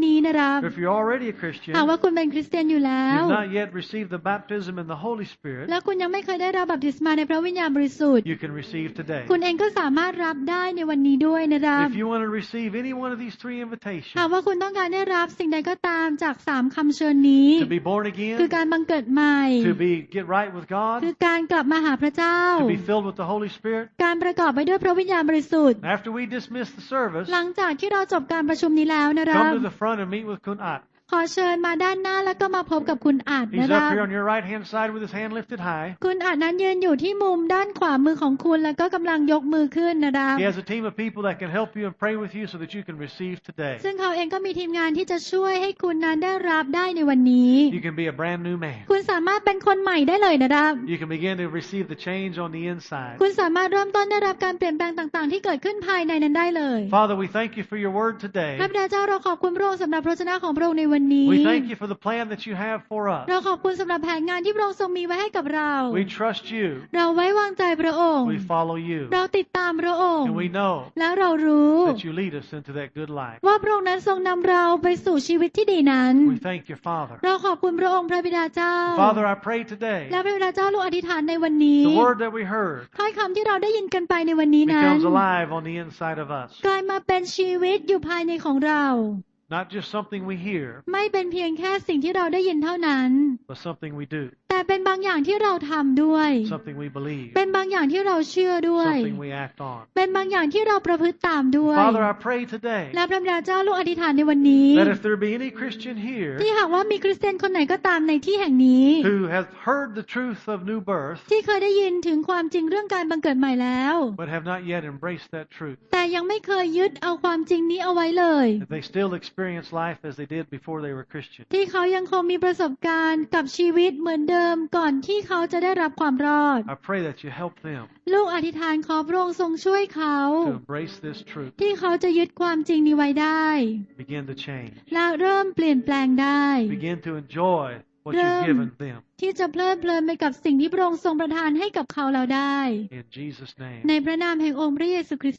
นะครับ If you're already a Christian, หากว่าคุณเป็นคริสเตียนอยู่แล้ว you've not yet received the baptism in the Holy Spirit, และคุณยังไม่เคยได้รับบัพติศมาในพระวิญญาณบริสุทธิ์ you can receive today. คุณเองก็สามารถรับได้ในวันนี้ด้วยนะครับ If you want to receive any one of these three หาก invitations, ว่าคุณต้องการได้รับสิ่งใดก็ตามจากสามคำเชิญนี้ to be born คือ again, การบังเกิดใหม่ to be get right with คือ God, การกลับมาหาพระเจ้า to be filled with the Holy Spirit, การประกอบไปด้วยพระวิญญาณบริสุทธิ์ after we dismiss the service, หลังจากที่เราจบการประชุมนี้แล้วนะครับ come to the front and meet with Kun At. ขอเชิญมาด้านหน้าแล้วก็มาพบกับคุณอาจ He's นะครั up บ here on your right hand side with his hand lifted high. คุณอาจนั้นยืนอยู่ที่มุมด้านขวามือของคุณแล้วก็กำลังยกมือขึ้นนะครับ He has a team of people that can help you and pray with you so that you can receive today. ซึ่งเขาเองก็มีทีมงานที่จะช่วยให้คุณนั้นได้รับได้ในวันนี้ You can be a brand new man. คุณสามารถเป็นคนใหม่ได้เลยนะครับ You can begin to receive the change on the inside. คุณสามารถเริ่มต้นได้รับการเปลี่ยนแปลงต่างๆที่เกิดขึ้นภายในนั้นได้เลย Father, we thank you for your word พระ today. บิดาเจ้าเราขอบคุณพระองค์สำหรับพระวจนะของพระองค์ในวันนี้ We thank you for the plan that you have for us. เราขอบคุณสำหรับแผนงานที่พระองค์ทรงมีไว้ให้กับเรา We trust you. เราไว้วางใจพระองค์ We follow you. เราติดตามพระองค์ And we know และเรารู้ that you lead us into that good life. ว่าพระองค์นั้นทรงนำเราไปสู่ชีวิตที่ดีนั้น We thank you, Father. เราขอบคุณพระองค์พระบิดาเจ้า Father, I pray today และพระบิดาเจ้าลูกอธิษฐานในวันนี้ the word that we heard ถ้อยคำที่เราได้ยินกันไปในวันนี้นั้น becomes alive on the inside of us. กลายมาเป็นชีวิตอยู่ภายในของเรา Not just something we hear, ไม่เป็นเพียงแค่สิ่งที่เราได้ยินเท่านั้น but something we do, แต่เป็นบางอย่างที่เราทำด้วย something we believe, เป็นบางอย่างที่เราเชื่อด้วย something we act on. เป็นบางอย่างที่เราประพฤติตามด้วย Father, I pray today และพระบิดาเจ้าลูกอธิษฐานในวันนี้ that if there be any Christian here ที่หากว่ามีคริสเตียนคนไหนก็ตามในที่แห่งนี้ who has heard the truth of new birth ที่เคยได้ยินถึงความจริงเรื่องการบังเกิดใหม่แล้ว but have not yet embraced that truth, แต่ยังไม่เคยยึดเอาความจริงนี้เอาไว้เลย that they still experience life as they did before they were Christian. ที่เขายังคงมีประสบการณ์กับชีวิตเหมือนเดิมก่อนที่เขาจะได้รับความรอด I pray that you help them ลูกอธิษฐานขอพระองค์ทรงช่วยเขา to embrace this truth, ที่เขาจะยึดความจริงนี้ไว้ได้ begin to change, และเริ่มเปลี่ยนแปลงได้ begin to enjoy what you've given them. ที่จะเพลิดเพลินไปกับสิ่งที่พระองค์ทรงประทานให้กับเขาเราได้ In Jesus' name. ในพระนามแห่งองค์พระเยซูคริสต์